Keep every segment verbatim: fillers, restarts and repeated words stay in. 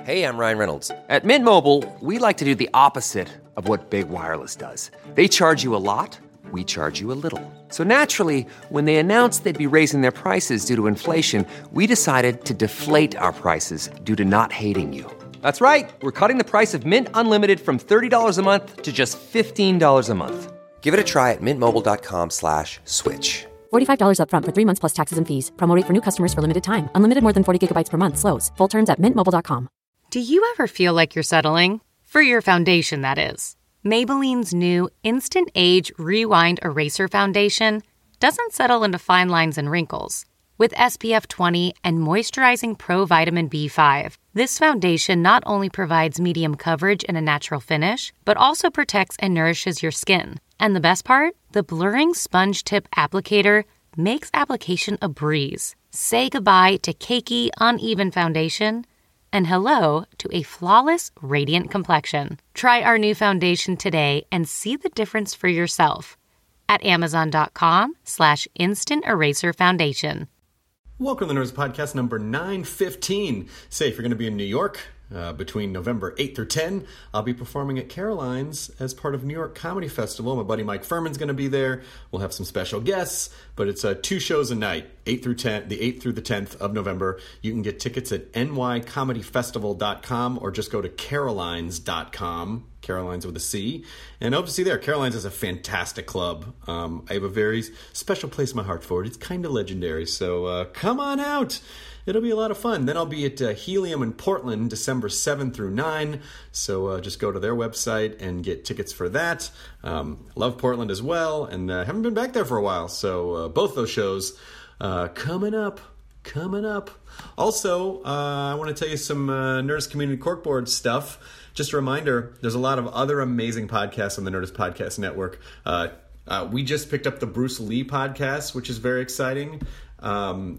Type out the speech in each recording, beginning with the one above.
Hey, I'm Ryan Reynolds. At Mint Mobile, we like to do the opposite of what Big Wireless does. They charge you a lot, we charge you a little. So naturally, when they announced they'd be raising their prices due to inflation, we decided to deflate our prices due to not hating you. That's right. We're cutting the price of Mint Unlimited from thirty dollars a month to just fifteen dollars a month. Give it a try at mintmobile.com slash switch. forty-five dollars up front for three months plus taxes and fees. Promo rate for new customers for limited time. Unlimited more than forty gigabytes per month slows. Full terms at mint mobile dot com. Do you ever feel like you're settling? For your foundation, that is. Maybelline's new Instant Age Rewind Eraser Foundation doesn't settle into fine lines and wrinkles. With S P F twenty and moisturizing Pro Vitamin B five, this foundation not only provides medium coverage and a natural finish, but also protects and nourishes your skin. And the best part? The blurring sponge tip applicator makes application a breeze. Say goodbye to cakey, uneven foundation and hello to a flawless, radiant complexion. Try our new foundation today and see the difference for yourself at amazon.com slash instant eraser foundation. Welcome to the Nerds Podcast number nine fifteen. Say, if you're going to be in New York uh, between November eighth through tenth, I'll be performing at Caroline's as part of New York Comedy Festival. My buddy Mike Furman's going to be there. We'll have some special guests, but it's uh, two shows a night, eighth through tenth, the eighth through the tenth of November. You can get tickets at n y comedy festival dot com or just go to carolines dot com. Caroline's with a C. And I hope to see you there. Caroline's is a fantastic club. Um, I have a very special place in my heart for it. It's kind of legendary. So uh, come on out. It'll be a lot of fun. Then I'll be at uh, Helium in Portland, December seventh through ninth. So uh, just go to their website and get tickets for that. Um, love Portland as well. And uh, haven't been back there for a while. So uh, both those shows uh, coming up. Coming up. Also, uh, I want to tell you some uh, Nerdist Community Corkboard stuff. Just a reminder, there's a lot of other amazing podcasts on the Nerdist Podcast Network. Uh, uh, we just picked up the Bruce Lee podcast, which is very exciting. Um,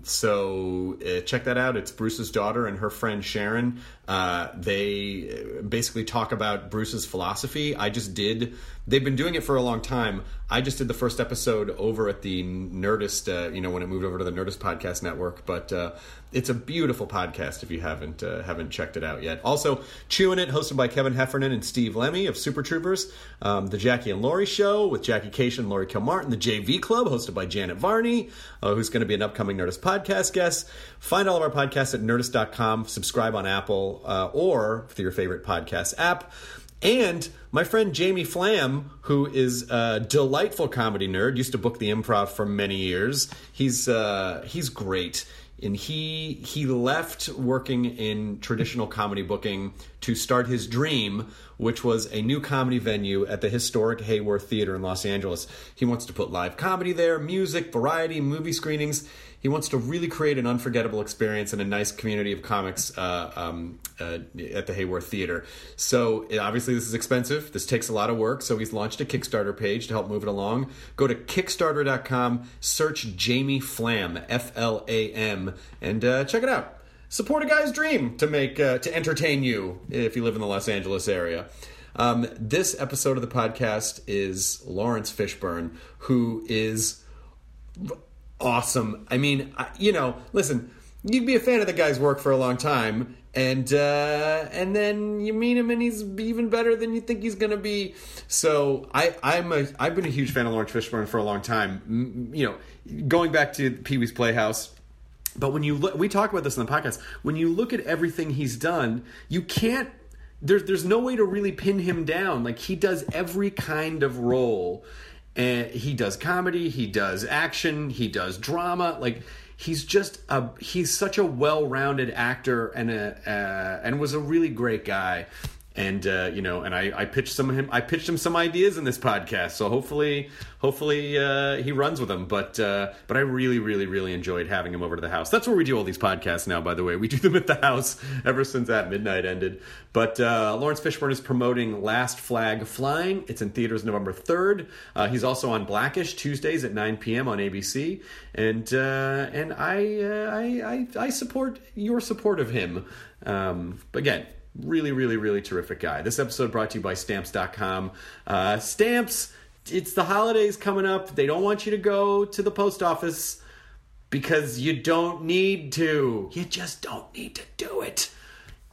so uh, check that out. It's Bruce's daughter and her friend Sharon. Uh, they basically talk about Bruce's philosophy. I just did. They've been doing it for a long time. I just did the first episode over at the Nerdist, uh, you know, when it moved over to the Nerdist Podcast Network. But uh, it's a beautiful podcast if you haven't uh, haven't checked it out yet. Also, Chewing It, hosted by Kevin Heffernan and Steve Lemmy of Super Troopers. Um, the Jackie and Laurie Show with Jackie Cation and Laurie Kilmartin. The J V Club, hosted by Janet Varney, uh, who's going to be an upcoming Nerdist Podcast guest. Find all of our podcasts at nerdist dot com. Subscribe on Apple uh, or through your favorite podcast app. And my friend Jamie Flam, who is a delightful comedy nerd, used to book the Improv for many years. He's uh, he's great. And he he left working in traditional comedy booking to start his dream, which was a new comedy venue at the historic Hayworth Theater in Los Angeles. He wants to put live comedy there, music, variety, movie screenings. He wants to really create an unforgettable experience and a nice community of comics uh, um, uh, at the Hayworth Theater. So obviously this is expensive. This takes a lot of work. So he's launched a Kickstarter page to help move it along. Go to kickstarter dot com, search Jamie Flam, F L A M, and uh, check it out. Support a guy's dream to make uh, to entertain you if you live in the Los Angeles area. Um, this episode of the podcast is Lawrence Fishburne, who is awesome. I mean, I, you know, listen, you'd be a fan of the guy's work for a long time, and uh, and then you meet him, and he's even better than you think he's going to be. So I, I'm a, I've been a huge fan of Lawrence Fishburne for a long time. You know, going back to Pee-wee's Playhouse. But when you look, we talk about this on the podcast. When you look at everything he's done, you can't. There's there's no way to really pin him down. Like, he does every kind of role. And he does comedy, he does action, he does drama. Like, he's just a he's such a well-rounded actor and a uh, and was a really great guy. And uh, you know, and I, I pitched some of him. I pitched him some ideas in this podcast. So hopefully, hopefully uh, he runs with them. But uh, but I really, really, really enjoyed having him over to the house. That's where we do all these podcasts now. By the way, we do them at the house ever since At Midnight ended. But uh, Lawrence Fishburne is promoting Last Flag Flying. It's in theaters November third. Uh, he's also on Blackish Tuesdays at nine p.m. on A B C. And uh, and I, uh, I I I support your support of him. Um, but again. Really, really, really terrific guy. This episode brought to you by Stamps dot com. Uh, Stamps, it's the holidays coming up. They don't want you to go to the post office because you don't need to. You just don't need to do it.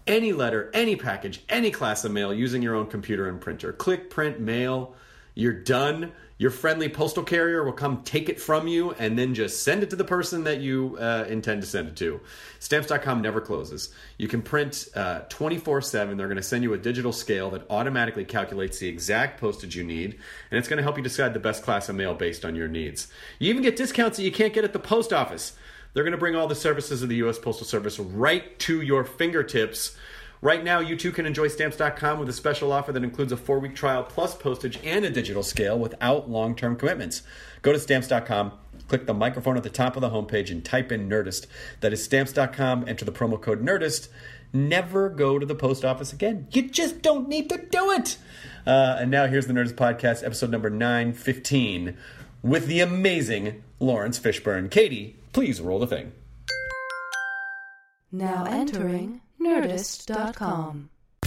any letter, any package, any class of mail using your own computer and printer. Click, print, mail. You're done. Your friendly postal carrier will come take it from you and then just send it to the person that you uh, intend to send it to. Stamps dot com never closes. You can print uh, twenty-four seven. They're going to send you a digital scale that automatically calculates the exact postage you need, and it's going to help you decide the best class of mail based on your needs. You even get discounts that you can't get at the post office. They're going to bring all the services of the U S Postal Service right to your fingertips. Right now, you too can enjoy Stamps dot com with a special offer that includes a four-week trial plus postage and a digital scale without long-term commitments. Go to Stamps dot com, click the microphone at the top of the homepage, and type in Nerdist. That is Stamps dot com. Enter the promo code Nerdist. Never go to the post office again. You just don't need to do it. Uh, and now here's the Nerdist Podcast, episode number nine fifteen, with the amazing Lawrence Fishburne. Katie, please roll the thing. Now entering Nerdist dot com.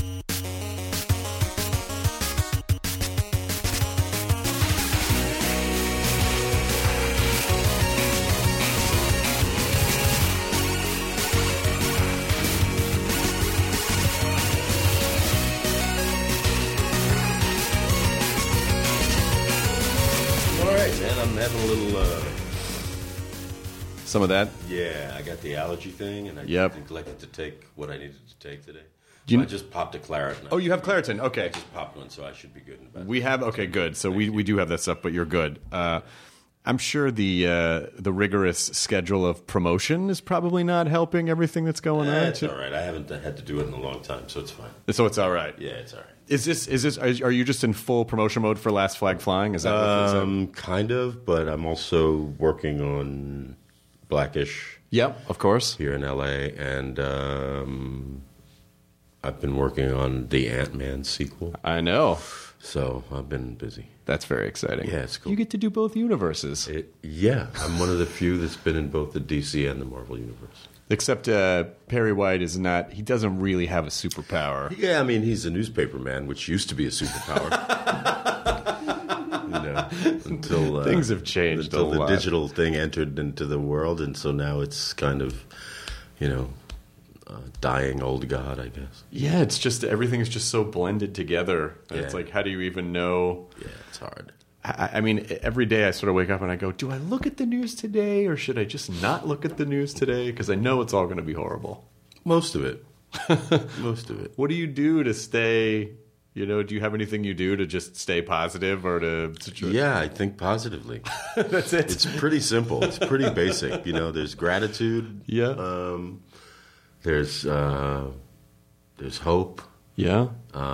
All right, man, I'm having a little... Uh... Some of that? Yeah, I got the allergy thing, and I Yep. neglected to take what I needed to take today. You- So I just popped a Claritin. Oh, you have Claritin. Okay. I just popped one, so I should be good in about We have okay, good. So we, we do have that stuff, but you're good. Uh, I'm sure the uh, the rigorous schedule of promotion is probably not helping everything that's going on. That's all right. I haven't had to do it in a long time, so it's fine. So it's all right. Yeah, it's all right. Is this is this are you just in full promotion mode for Last Flag Flying? Is that what it Um, kind of, but I'm also working on Blackish Yep, of course. here in L A, and um, I've been working on the Ant-Man sequel, I know. so I've been busy. That's very exciting. Yeah, it's cool. You get to do both universes. It, yeah, I'm one of the few that's been in both the D C and the Marvel universe. Except uh, Perry White is not, he doesn't really have a superpower. Yeah, I mean, he's a newspaper man, which used to be a superpower. you know, until uh, Things have changed until a the lot. digital thing entered into the world, and so now it's kind of, you know, uh, dying old god, I guess. Yeah, it's just, everything's just so blended together. And it's Yeah. like, how do you even know? Yeah, it's hard. I, I mean, every day I sort of wake up and I go, do I look at the news today or should I just not look at the news today? Because I know it's all going to be horrible. Most of it. Most of it. What do you do to stay, you know, do you have anything you do to just stay positive or to... to Yeah, I think positively. That's it. It's pretty simple. It's pretty basic. You know, there's gratitude. Yeah. Um, there's uh, there's hope. Yeah.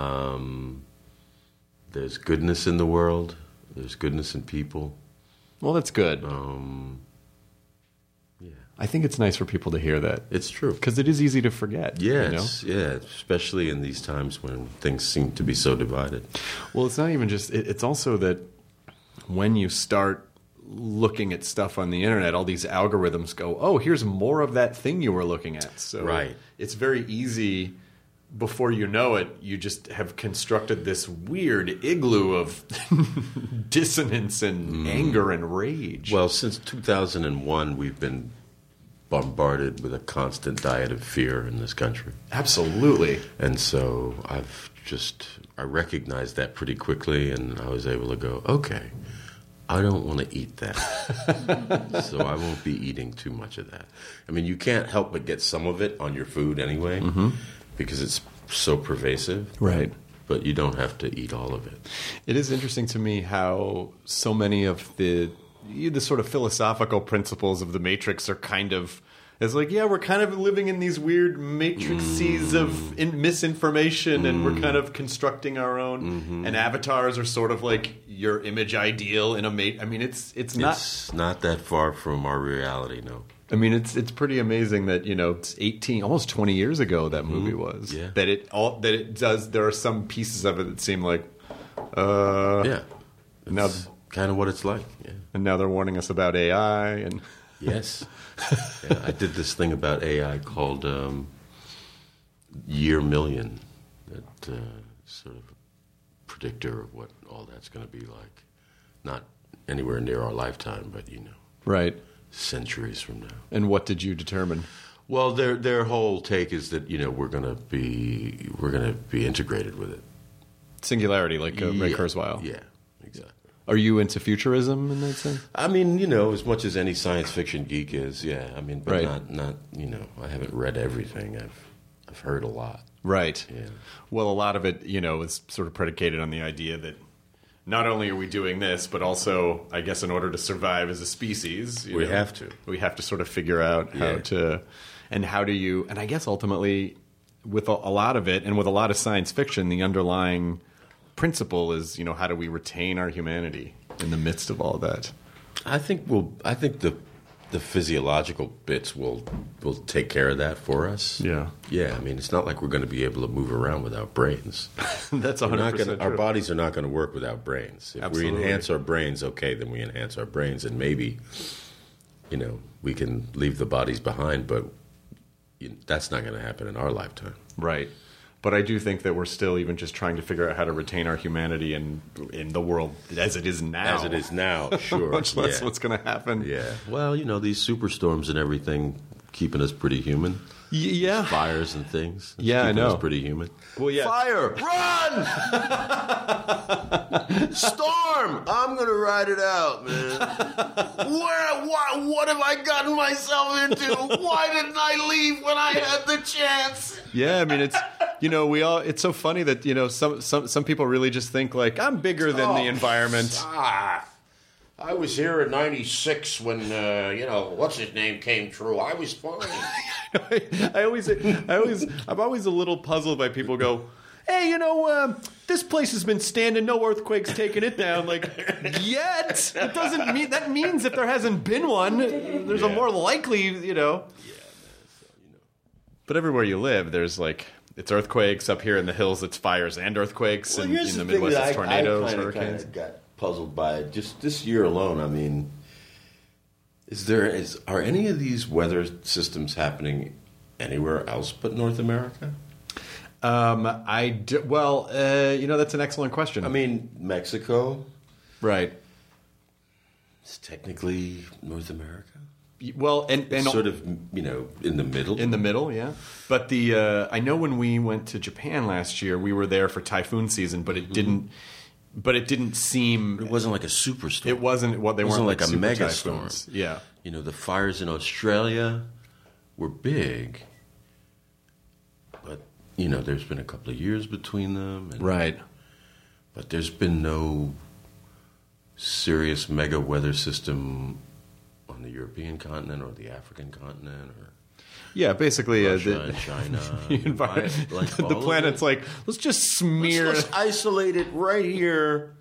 Um, there's goodness in the world. There's goodness in people. Well, that's good. Um, yeah, I think it's nice for people to hear that. it's true. Because it is easy to forget. Yeah, You know? it's, yeah, especially in these times when things seem to be so divided. Well, it's not even just, it, it's also that when you start looking at stuff on the internet, all these algorithms go, oh, here's more of that thing you were looking at. So Right. it's very easy, before you know it, you just have constructed this weird igloo of dissonance and anger and rage. Well, since two thousand one, we've been bombarded with a constant diet of fear in this country. Absolutely. And so I've just, I recognized that pretty quickly, and I was able to go, okay, I don't want to eat that. So I won't be eating too much of that. I mean, you can't help but get some of it on your food anyway, because it's so pervasive. Right. But you don't have to eat all of it. It is interesting to me how so many of the the sort of philosophical principles of the Matrix are kind of, it's like, yeah, we're kind of living in these weird matrices Mm. of in, misinformation, mm. and we're kind of constructing our own. Mm-hmm. And avatars are sort of like your image ideal in a mate. I mean, it's it's not It's not that far from our reality, no. I mean, it's it's pretty amazing that, you know, it's eighteen, almost twenty years ago that movie was. Yeah. That it all that it does. There are some pieces of it that seem like, uh, Yeah. Now- It's kind of what it's like, yeah. and now they're warning us about A I and. Yes. Yeah, I did this thing about A I called um, Year Million, that uh, sort of predictor of what all that's going to be like. Not anywhere near our lifetime, but, you know, Right. centuries from now. And what did you determine? Well, their their whole take is that you know we're gonna be we're gonna be integrated with it. Singularity, like uh, Ray Yeah. Kurzweil. Yeah, exactly. Are you into futurism in that sense? I mean, you know, as much as any science fiction geek is, yeah. I mean, but Right. not not you know, I haven't read everything. I've I've heard a lot. Right. Yeah. Well, a lot of it, you know, is sort of predicated on the idea that not only are we doing this, but also, I guess, in order to survive as a species, you We know, have to. We have to sort of figure out how Yeah. to, and how do you, and I guess ultimately, with a, a lot of it, and with a lot of science fiction, the underlying principle is, you know, how do we retain our humanity in the midst of all that? I think we'll. I think the the physiological bits will will take care of that for us. Yeah. Yeah. I mean, it's not like we're going to be able to move around without brains. That's We're one not hundred percent gonna, true. our bodies are not going to work without brains. If Absolutely. we enhance our brains, okay, then we enhance our brains, and maybe, you know, we can leave the bodies behind. But you, that's not going to happen in our lifetime. Right. But I do think that we're still even just trying to figure out how to retain our humanity in in the world as it is now. As it is now, sure. Much less yeah. what's going to happen. Yeah. Well, you know, these superstorms and everything keeping us pretty human. Y- yeah. Fires and things. It's Yeah, I keeping know. us pretty human. Well, yeah. Fire! Run! Storm! I'm gonna ride it out, man. Where? What? What have I gotten myself into? Why didn't I leave when I had the chance? Yeah, I mean, it's, you know, we all, it's so funny that, you know, some some some people really just think like, I'm bigger than the Oh, environment. Ah, I was here in ninety-six when uh, you know what's his name came true. I was fine. I always, I always, I'm always a little puzzled by people who go, hey, you know, um, this place has been standing, no earthquakes taking it down. Like, yet, it doesn't mean, that means if there hasn't been one, there's a more likely, you know. Yeah, you know. But everywhere you live, there's like, it's earthquakes up here in the hills, it's fires and earthquakes, Well, and here's in the the thing Midwest, that it's I- tornadoes, I kinda, hurricanes. kinda got puzzled by it. Just this year alone, I mean, is there is are any of these weather systems happening anywhere else but North America? Um, I do, well, uh, you know, that's an excellent question. I mean, Mexico right. is technically North America. Well, and and It's sort of, you know, in the middle. in the middle, yeah. But the uh, I know when we went to Japan last year, we were there for typhoon season, but it Mm-hmm. didn't. But it didn't seem. It wasn't like a superstorm. It wasn't what they It wasn't weren't like a super mega typhoons. storm. Yeah. You know, the fires in Australia were big, but you know, there's been a couple of years between them, and, Right. But there's been no serious mega weather system on the European continent or the African continent or Yeah. Basically, uh, Russia the, and China. the, environment, I- like the all of planet's it. like, let's just smear. Let's just isolate it right here,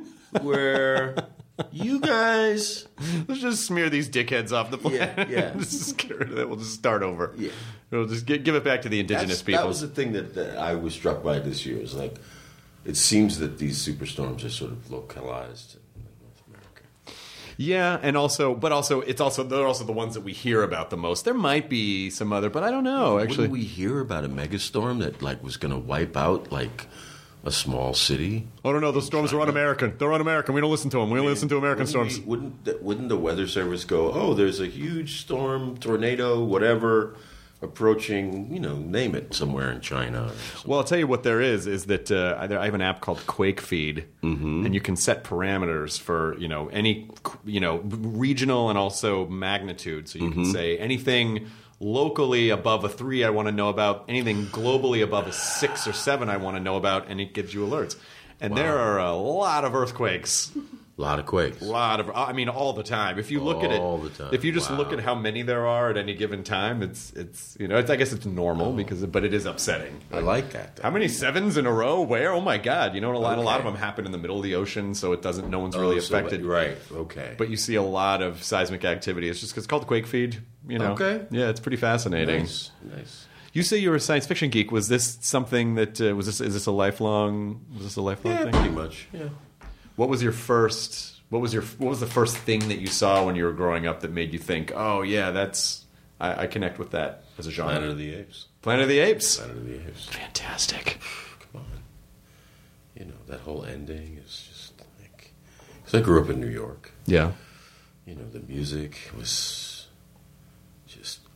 where you guys. Let's just smear these dickheads off the planet. yeah. just get rid of it. We'll just start over. Yeah. We'll just get, give it back to the indigenous That's, people. That was the thing that, that I was struck by this year. Is like, it seems that these superstorms are sort of localized in North America. Yeah, and also, but also, it's also they're also the ones that we hear about the most. There might be some other, but I don't know. Actually, Wouldn't we hear about a megastorm that like was going to wipe out like a small city? I don't know. Those storms are un-American. They're un-American. We don't listen to them. We only listen to American Wouldn't storms. we- wouldn't the, wouldn't the weather service go? Oh, there's a huge storm, tornado, whatever, approaching. You know, name it somewhere in China. Or something. Well, I'll tell you what there is, is that uh, I I have an app called Quake Feed, and you can set parameters for, you know, any, you know, regional and also magnitude. So you can say anything locally above a three I want to know about, anything globally above a six or seven I want to know about, and it gives you alerts. And there are a lot of earthquakes. A lot of quakes. A lot of, I mean, all the time. If you look at it, All the time. if you just look Wow. at how many there are at any given time, it's, it's, you know, it's, I guess it's normal because, but it is upsetting. I like that. though. How many sevens in a row? Where? Oh my God! You know, a lot, a lot of Okay. them happen in the middle of the ocean, so it doesn't. No one's really Oh, so, affected, right? Okay. But you see a lot of seismic activity. It's just 'cause it's called Quake Feed. You know, Okay. yeah, it's pretty fascinating. nice, nice. You say you're a science fiction geek. Was this something that uh, was this? Is this a lifelong? Was this a lifelong Yeah, thing? pretty much. Yeah. What was your first? What was your? What was the first thing that you saw when you were growing up that made you think, "Oh yeah, that's I, I connect with that as a genre"? Planet of the Apes. Planet of the Apes. Planet of the Apes. Fantastic. Come on. You know, that whole ending is just like... Because I grew up in New York. Yeah. You know, the music was just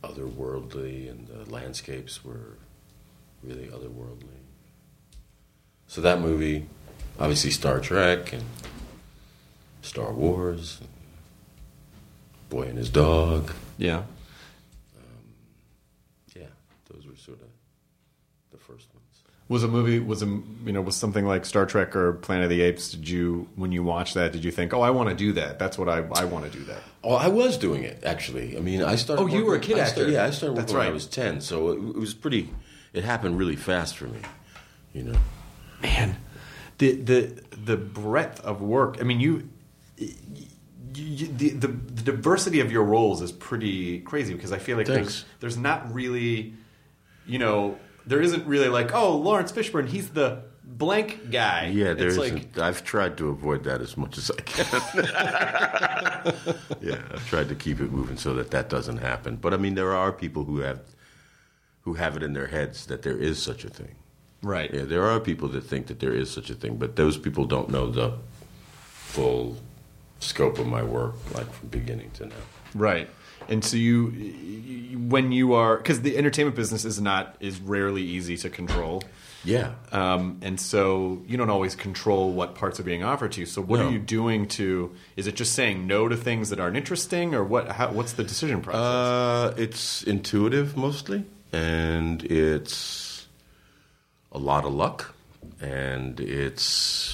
otherworldly, and the landscapes were really otherworldly. So that movie, obviously Star Trek and Star Wars, and Boy and His Dog. Yeah. Um, yeah, those were sort of the first ones. Was a movie, was a, you know, was something like Star Trek or Planet of the Apes, did you, when you watched that, did you think, oh, I want to do that? That's what I, I want to do that. Oh, I was doing it, actually. I mean, I started... Oh, you working, were a kid I actor. Started, yeah, I started working That's when right. I was ten, so it, it was pretty... It happened really fast for me, you know. Man, the the the breadth of work. I mean, you, you, you the, the the diversity of your roles is pretty crazy, because I feel like Thanks. there's there's not really, you know, there isn't really like, oh, Lawrence Fishburne, he's the blank guy. Yeah, there it's isn't. like, I've tried to avoid that as much as I can. Yeah, I've tried to keep it moving so that that doesn't happen. But I mean, there are people who have who have it in their heads that there is such a thing. right. Yeah, there are people that think that there is such a thing, but those people don't know the full scope of my work, like from beginning to now. Right. And so you, you when you are, because the entertainment business is not, is rarely easy to control. Yeah. Um, and so you don't always control what parts are being offered to you. So what No. are you doing to, is it just saying no to things that aren't interesting, or what? How, what's the decision process? Uh, it's intuitive mostly, and it's a lot of luck, and it's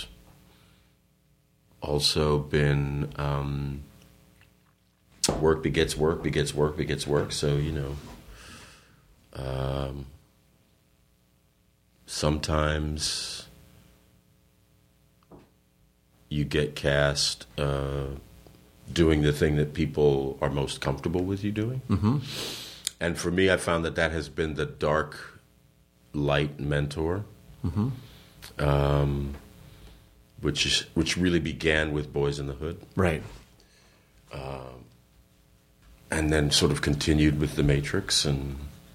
also been um, work begets work begets work begets work. So, you know, um, sometimes you get cast uh, doing the thing that people are most comfortable with you doing. Mm-hmm. And for me, I found that that has been the dark, light mentor, mm-hmm. um, which is, which really began with Boys in the Hood, right. um, and then sort of continued with The Matrix, and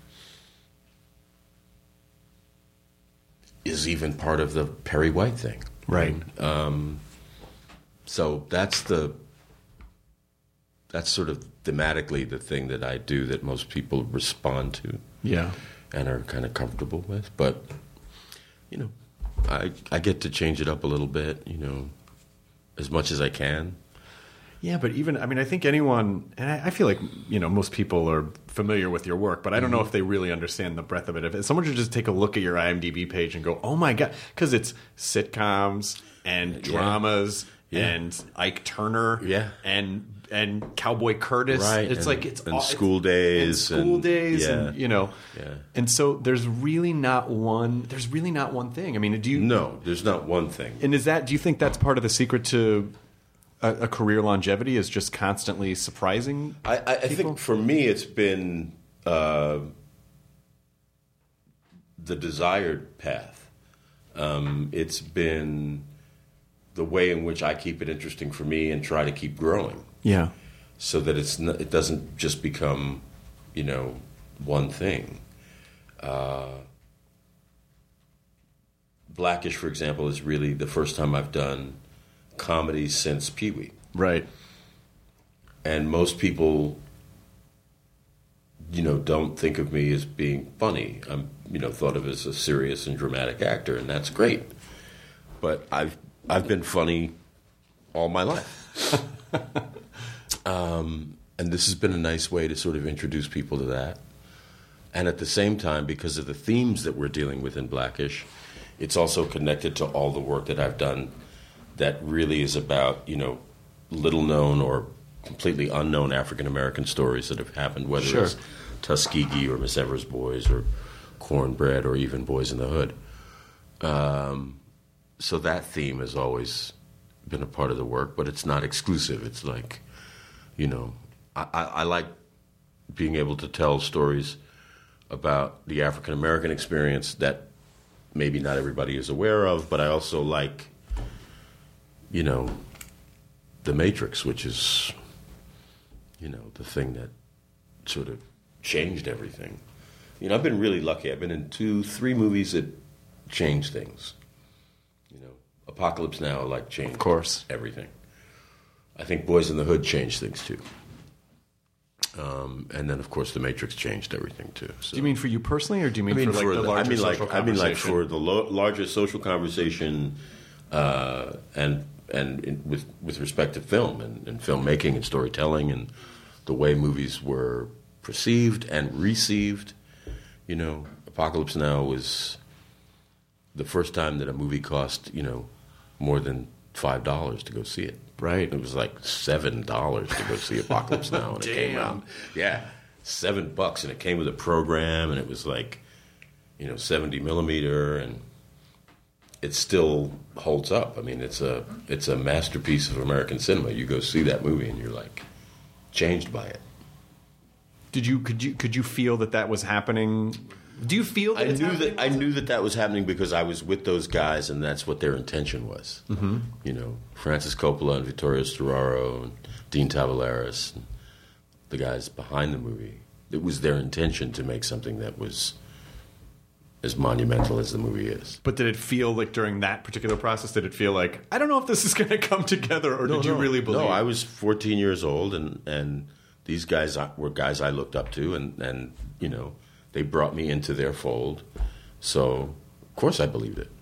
is even part of the Perry White thing, Right. Um, so that's the that's sort of thematically the thing that I do that most people respond to. Yeah. And are kind of comfortable with. But, you know, I I get to change it up a little bit, you know, as much as I can. Yeah, but even, I mean, I think anyone, and I, I feel like, you know, most people are familiar with your work, but I don't know if they really understand the breadth of it. If someone should just take a look at your IMDb page and go, oh my God, because it's sitcoms and dramas Yeah. and Ike Turner Yeah. and and Cowboy Curtis. Right, It's and- like, it's and all, School it's, Days and school and- days, yeah. and, you know. Yeah. And so there's really not one, there's really not one thing. I mean, do you, No, there's not one thing. and is that, do you think that's part of the secret to a, a career longevity, is just constantly surprising? I, I, I think for me it's been uh, the desired path. Um, it's been the way in which I keep it interesting for me and try to keep growing, Yeah. so that it's not, it doesn't just become, you know, one thing. Uh, Blackish, for example, is really the first time I've done comedy since Pee-wee. Right. And most people, you know, don't think of me as being funny. I'm, you know, thought of as a serious and dramatic actor, and that's great. But I've I've been funny all my life. um, and this has been a nice way to sort of introduce people to that. And at the same time, because of the themes that we're dealing with in Blackish, it's also connected to all the work that I've done that really is about, you know, little known or completely unknown African American stories that have happened, whether Sure. it's Tuskegee or Miss Evers Boys or Cornbread or even Boys in the Hood. Um, so that theme has always been a part of the work, but it's not exclusive. It's like, you know, I, I, I like being able to tell stories about the African American experience that maybe not everybody is aware of, but I also like, you know, The Matrix, which is, you know, the thing that sort of changed everything. You know, I've been really lucky. I've been in two, three movies that changed things. You know, Apocalypse Now, like, changed Of course. everything. I think Boys in the Hood changed things, too. Um, and then, of course, The Matrix changed everything too. So. Do you mean for you personally, or do you mean, I mean for like for the the, larger I mean, social like, I mean, conversation? like for the lo- larger social conversation, uh, and and in, with with respect to film and, and filmmaking and storytelling and the way movies were perceived and received. You know, Apocalypse Now was the first time that a movie cost, you know, more than five dollars to go see it. Right. It was like seven dollars to go see Apocalypse Now, and it came out. Yeah, seven bucks, and it came with a program, and it was like, you know, seventy millimeter, and it still holds up. I mean, it's a it's a masterpiece of American cinema. You go see that movie, and you're like changed by it. Did you could you could you feel that that was happening? Do you feel that I it's knew happening? that I knew that that was happening because I was with those guys, and that's what their intention was. Mm-hmm. You know, Francis Coppola and Vittorio Storaro and Dean Tavoularis, and the guys behind the movie. It was their intention to make something that was as monumental as the movie is. But did it feel like during that particular process, did it feel like, I don't know if this is going to come together, or No, did you no. really believe? No, I was fourteen years old, and, and these guys were guys I looked up to, and, and, you know, they brought me into their fold. So, of course I believed it.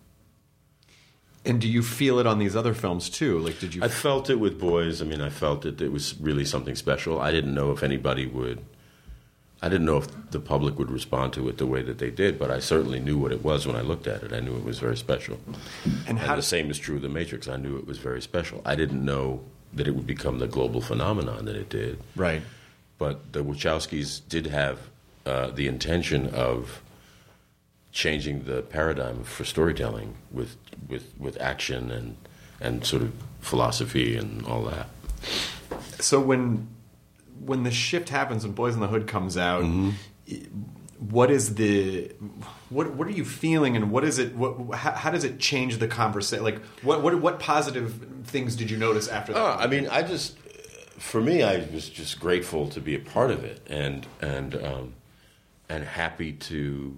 And do you feel it on these other films, too? Like, did you... I felt it with Boys. I mean, I felt it. It was really something special. I didn't know if anybody would... I didn't know if the public would respond to it the way that they did, but I certainly knew what it was when I looked at it. I knew it was very special. And, how and the same is true of The Matrix. I knew it was very special. I didn't know that it would become the global phenomenon that it did. Right. But the Wachowskis did have uh, the intention of changing the paradigm for storytelling with with, with action and and sort of philosophy and all that. So when when the shift happens, when Boys in the Hood comes out, Mm-hmm. what is the what what are you feeling, and what is it? What how, how does it change the conversation? Like what what what positive things did you notice after that? Oh, I mean, I just, for me, I was just grateful to be a part of it, and and um, and happy to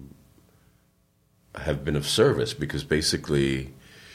have been of service, because basically,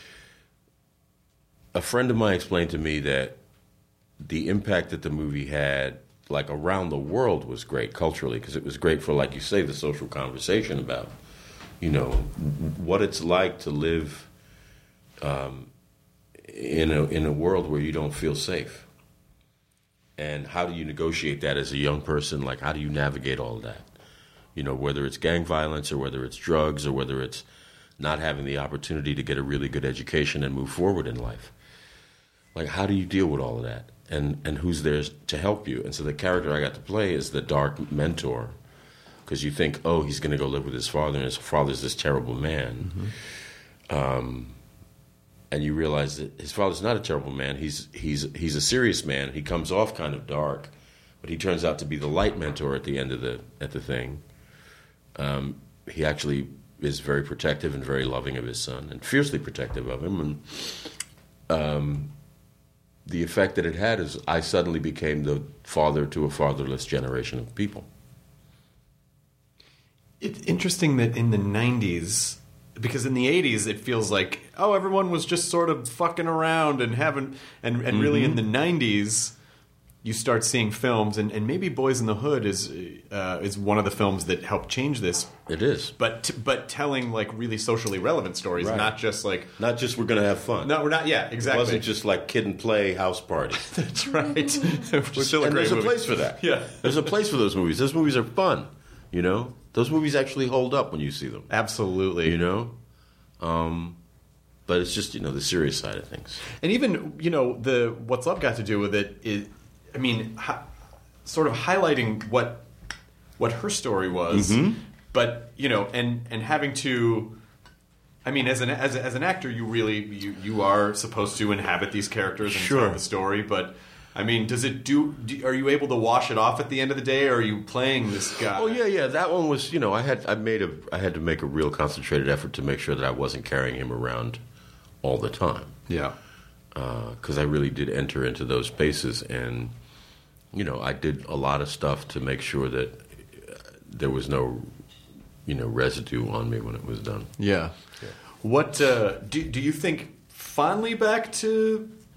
a friend of mine explained to me that the impact that the movie had, like around the world, was great culturally, because it was great for, like you say, the social conversation about, you know, what it's like to live um, in a in a world where you don't feel safe, and how do you negotiate that as a young person? Like, how do you navigate all of that? You know, whether it's gang violence or whether it's drugs or whether it's not having the opportunity to get a really good education and move forward in life. Like, how do you deal with all of that? And and who's there to help you? And so the character I got to play is the dark mentor, because you think, oh, he's going to go live with his father, and his father's this terrible man. Mm-hmm. Um, and you realize that his father's not a terrible man. He's he's he's a serious man. He comes off kind of dark, but he turns out to be the light mentor at the end of the at the thing. Um, he actually is very protective and very loving of his son, and fiercely protective of him. And um, the effect that it had is I suddenly became the father to a fatherless generation of people. It's interesting that in the nineties, because in the eighties it feels like, oh, everyone was just sort of fucking around and having, and, and mm-hmm. really in the nineties, you start seeing films, and, and maybe Boys in the Hood is uh, is one of the films that helped change this. It is, but t- but telling like really socially relevant stories, right. not just like not just we're going to have fun. No, we're not. Yeah, exactly. It wasn't just like kid and play house party. That's right. Which is still a and great there's movie. a place for that. Yeah, there's a place for those movies. Those movies are fun. You know, those movies actually hold up when you see them. Absolutely. You know, um, but it's just, you know, the serious side of things. And even, you know, the What's Love Got to Do with It is, I mean, hi, sort of highlighting what what her story was, mm-hmm. but you know, and and having to, I mean, as an as, as an actor, you really you, you are supposed to inhabit these characters and sure. tell the story. But I mean, does it do, do? Are you able to wash it off at the end of the day, or are you playing this guy? Oh yeah, yeah. That one was, you know, I had I made a I had to make a real concentrated effort to make sure that I wasn't carrying him around all the time. Yeah, because uh, I really did enter into those spaces, and you know, I did a lot of stuff to make sure that there was no, you know, residue on me when it was done. Yeah. yeah. What uh, do do you think fondly back to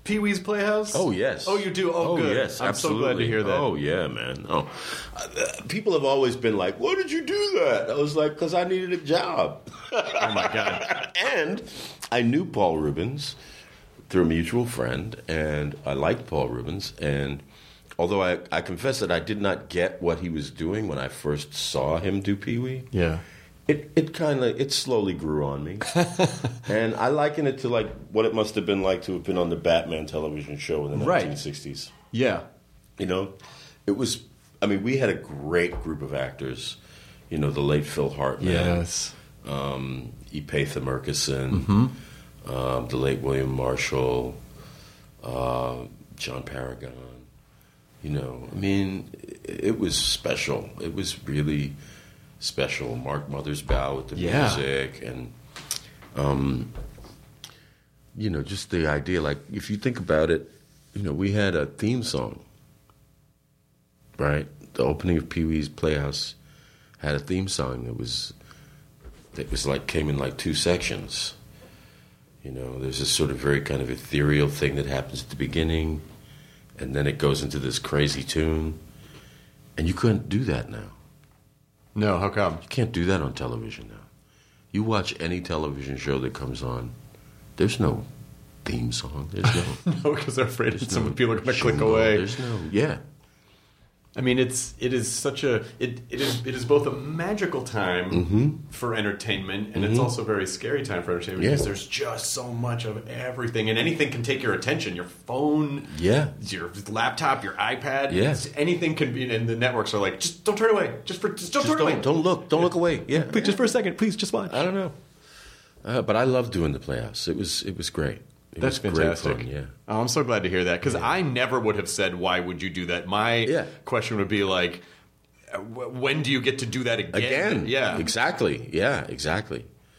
Pee-wee's Playhouse? Oh, yes. Oh, you do? Oh, oh good. yes, I'm absolutely. so glad to hear that. Oh, yeah, man. Oh, uh, people have always been like, "Why did you do that?" I was like, "Because I needed a job." Oh, my God. And I knew Paul Reubens through a mutual friend, and I liked Paul Reubens. And although I, I confess that I did not get what he was doing when I first saw him do Pee-wee, Yeah. it, it kind of, it slowly grew on me. And I liken it to like what it must have been like to have been on the Batman television show in the Right. nineteen sixties. Yeah. You know, it was, I mean, we had a great group of actors. You know, the late Phil Hartman. Yes. Um, Epatha Murkison. Mm-hmm. Um, the late William Marshall. Uh, John Paragon. You know, I mean, it, it was special. It was really special. Mark Mothersbaugh with the Yeah. music. And, um, you know, just the idea, like, if you think about it, you know, we had a theme song, right? The opening of Pee-wee's Playhouse had a theme song that was, that was like, came in like two sections. You know, there's this sort of very kind of ethereal thing that happens at the beginning, and then it goes into this crazy tune. And you couldn't do that now. No, how come? You can't do that on television now. You watch any television show that comes on, there's no theme song. There's no. No, because they're afraid that some no people are going to click jingle. away. There's no. Yeah. I mean, it's it is such a it it is it is both a magical time Mm-hmm. for entertainment, and it's also a very scary time for entertainment Yeah. because there's just so much of everything, and anything can take your attention. Your phone, Yeah. your laptop, your iPad, Yeah. it's- anything can be. And the networks are like, just don't turn away, just for just don't Just turn away, don't, don't look. Don't look away. Yeah. Please, just for a second, please, just watch. I don't know. Uh, but I loved doing the Playhouse. It was it was great. It That's was fantastic. Great fun, yeah. Oh, I'm so glad to hear that because I never would have said, "Why would you do that?" My Yeah. question would be like, uh, w- "When do you get to do that again?" Again. Yeah. Exactly. Yeah. Exactly.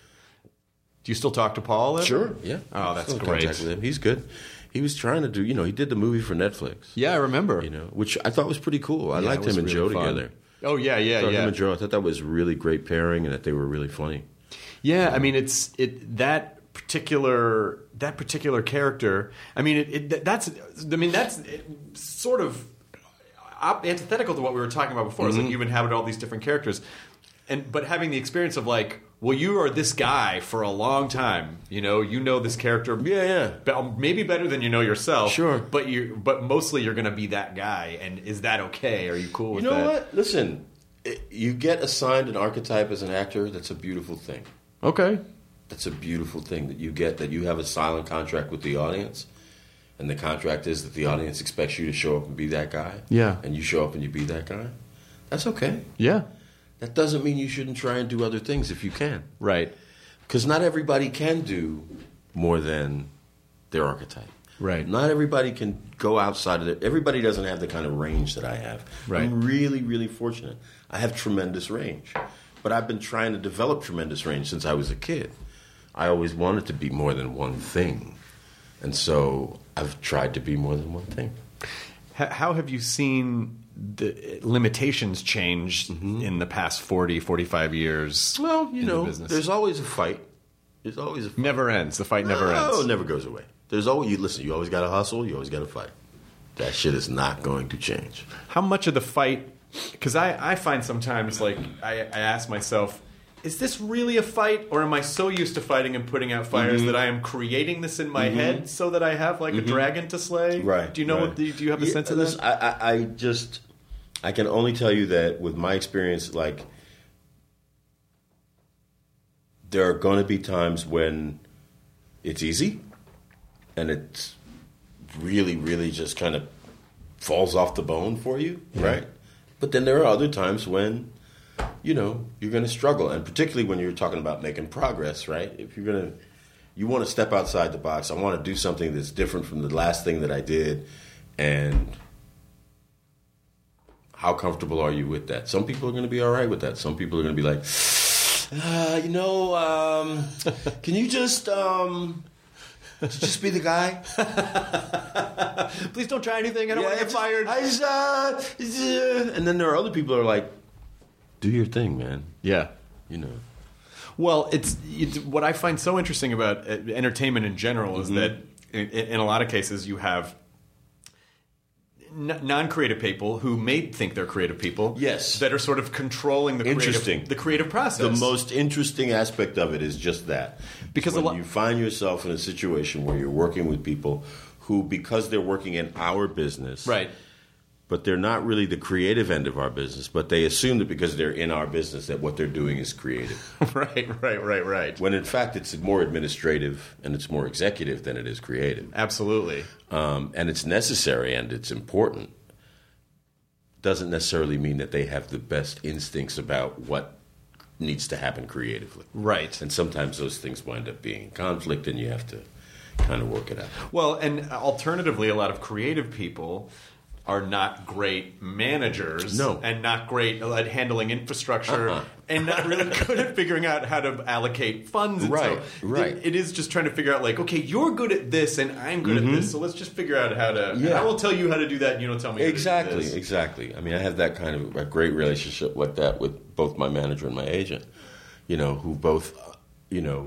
Do you still talk to Paul? Ever? Sure. Yeah. Oh, that's Still in great. contact with him. He's good. He was trying to do. You know, he did the movie for Netflix. Yeah, I remember. You know, which I thought was pretty cool. I Yeah, liked it was him and really Joe fun. together. Oh yeah, yeah, I thought yeah. him and Joe. I thought that was a really great pairing, and that they were really funny. Yeah, I mean, it's it that particular that particular character. I mean, it, it that's I mean that's sort of op- antithetical to what we were talking about before. It's Mm-hmm. like you've inhabited all these different characters, and but having the experience of like, well, you are this guy for a long time. You know, you know this character. Yeah, yeah. be- Maybe better than you know yourself. Sure. but you but mostly you're going to be that guy. And is that okay? Are you cool with You know that? what? Listen, it, you get assigned an archetype as an actor. That's a beautiful thing. Okay. That's a beautiful thing that you get, that you have a silent contract with the audience. And the contract is that the audience expects you to show up and be that guy. Yeah. And you show up and you be that guy. That's okay. Yeah. That doesn't mean you shouldn't try and do other things if you can. Right. Because not everybody can do more than their archetype. Right. Not everybody can go outside of it. Everybody doesn't have the kind of range that I have. Right. I'm really, really fortunate. I have tremendous range. But I've been trying to develop tremendous range since I was a kid. I always wanted to be more than one thing. And so I've tried to be more than one thing. H- How have you seen the limitations change in the past forty, forty-five years? Well, you in the know, business? there's always a fight. There's always a fight. never ends. The fight never no, ends. it never goes away. There's always, you listen, you always got to hustle, you always got to fight. That shit is not going to change. How much of the fight? Because I, I find sometimes like I, I ask myself, is this really a fight, or am I so used to fighting and putting out fires Mm-hmm. that I am creating this in my head so that I have like a dragon to slay? Right. Do you know right. what? Do you, do you have a Yeah, sense of listen, that? I, I, I just, I can only tell you that with my experience, like, there are going to be times when it's easy, and it's really, really just kind of falls off the bone for you, right? But then there are other times when, you know, you're going to struggle, and particularly when you're talking about making progress, right? If you're going to, you want to step outside the box. I want to do something that's different from the last thing that I did, and how comfortable are you with that? Some people are going to be all right with that. Some people are going to be like, uh, you know, um, can you just um, just be the guy? Please don't try anything. I don't want to get just- fired. I just, uh, just, uh, and then there are other people who are like, do your thing, man. yeah. You know. Well, it's, it's what I find so interesting about uh, entertainment in general is that in, in a lot of cases, you have non-creative people who may think they're creative people. Yes. That are sort of controlling the Interesting. creative, the creative process. The most interesting aspect of it is just that. Because when a lo- you find yourself in a situation where you're working with people who, because they're working in our business, right, but they're not really the creative end of our business, but they assume that because they're in our business that what they're doing is creative. right, right, right, right. When in fact it's more administrative and it's more executive than it is creative. Absolutely. Um, and it's necessary and it's important. Doesn't necessarily mean that they have the best instincts about what needs to happen creatively. Right. And sometimes those things wind up being in conflict and you have to kind of work it out. Well, and alternatively, a lot of creative people are not great managers, no. and not great at handling infrastructure, uh-uh. and not really good at figuring out how to allocate funds. And right, so right. It, it is just trying to figure out, like, okay, you're good at this, and I'm good mm-hmm. at this, so let's just figure out how to. Yeah. I will tell you how to do that, and you don't tell me. Exactly, how to do this. exactly. I mean, I have that kind of a great relationship like that with both my manager and my agent. You know, who both, uh, you know,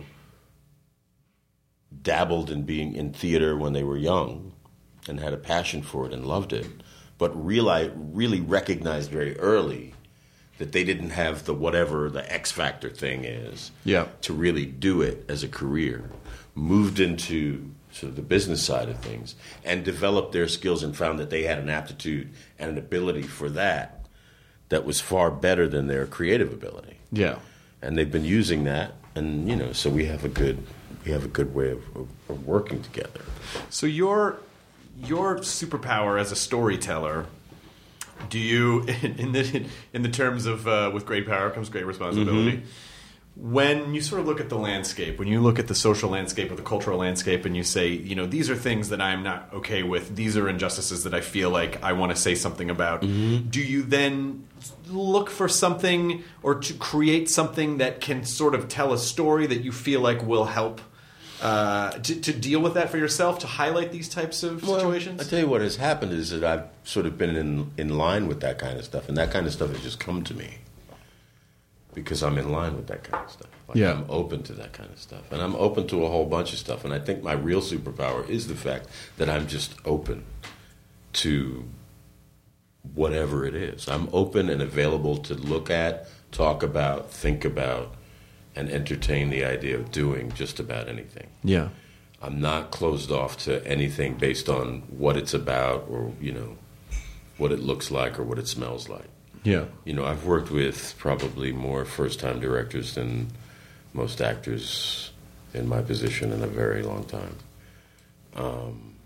dabbled in being in theater when they were young, and had a passion for it and loved it. But really, really recognized very early that they didn't have the whatever the X factor thing is yeah. to really do it as a career. Moved into sort of the business side of things and developed their skills and found that they had an aptitude and an ability for that that was far better than their creative ability. Yeah. And they've been using that, and you know, so we have a good we have a good way of, of, of working together. So your your superpower as a storyteller, do you in, in the in the terms of uh, with great power comes great responsibility? Mm-hmm. When you sort of look at the landscape, when you look at the social landscape or the cultural landscape, and you say, you know, these are things that I'm not okay with, these are injustices that I feel like I want to say something about, mm-hmm. do you then look for something or to create something that can sort of tell a story that you feel like will help uh, to, to deal with that for yourself, to highlight these types of well, situations? I tell you what has happened is that I've sort of been in, in line with that kind of stuff, and that kind of stuff has just come to me. Because I'm in line with that kind of stuff. Like yeah. I'm open to that kind of stuff. And I'm open to a whole bunch of stuff. And I think my real superpower is the fact that I'm just open to whatever it is. I'm open and available to look at, talk about, think about, and entertain the idea of doing just about anything. Yeah. I'm not closed off to anything based on what it's about or, you know, what it looks like or what it smells like. Yeah. You know, I've worked with probably more first-time directors than most actors in my position in a very long time. Um,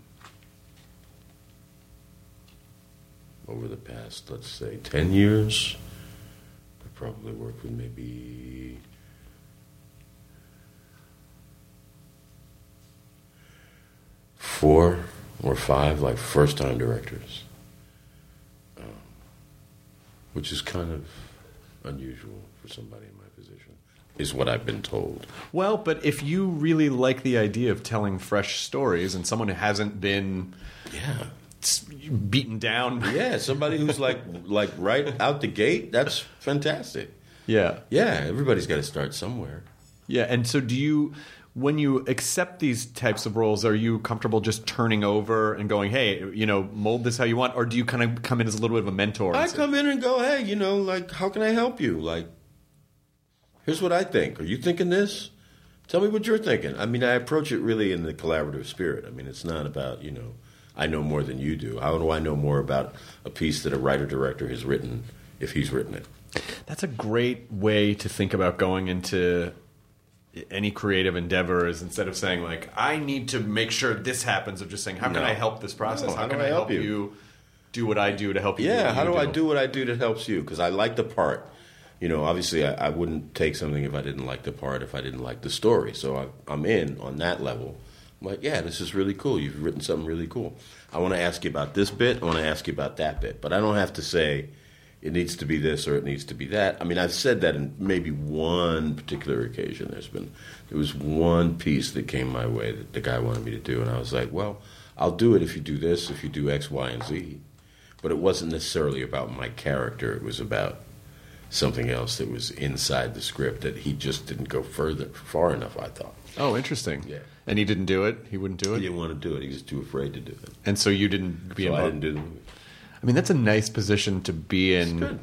over the past, let's say, ten years, I've probably worked with maybe four or five, like, first-time directors. Which is kind of unusual for somebody in my position, is what I've been told. Well, but if you really like the idea of telling fresh stories and someone who hasn't been yeah. beaten down... Yeah, somebody who's like like right out the gate, that's fantastic. Yeah. Yeah, everybody's got to start somewhere. Yeah, and so do you... When you accept these types of roles, are you comfortable just turning over and going, hey, you know, mold this how you want? Or do you kind of come in as a little bit of a mentor? I say, come in and go, hey, you know, like, how can I help you? Like, here's what I think. Are you thinking this? Tell me what you're thinking. I mean, I approach it really in the collaborative spirit. I mean, it's not about, you know, I know more than you do. How do I know more about a piece that a writer-director has written if he's written it? That's a great way to think about going into any creative endeavor, is instead of saying, like, I need to make sure this happens, of just saying, how can No. I help this process? No, how, how can do I I help help you? you? do what I do to help you do Yeah, what how you do I do what I do that helps you? Because I like the part. You know, obviously I, I wouldn't take something if I didn't like the part, if I didn't like the story. So I, I'm in on that level. I'm like, yeah, this is really cool. You've written something really cool. I want to ask you about this bit. I want to ask you about that bit. But I don't have to say it needs to be this or it needs to be that. I mean, I've said that in maybe one particular occasion. There's been, there was one piece that came my way that the guy wanted me to do. And I was like, well, I'll do it if you do this, if you do X, Y, and Z. But it wasn't necessarily about my character. It was about something else that was inside the script that he just didn't go further far enough, I thought. Oh, interesting. Yeah. And he didn't do it? He wouldn't do it? He didn't want to do it. He was too afraid to do it. And so you didn't be So involved? I didn't do the movie. I mean, that's a nice position to be in. Good.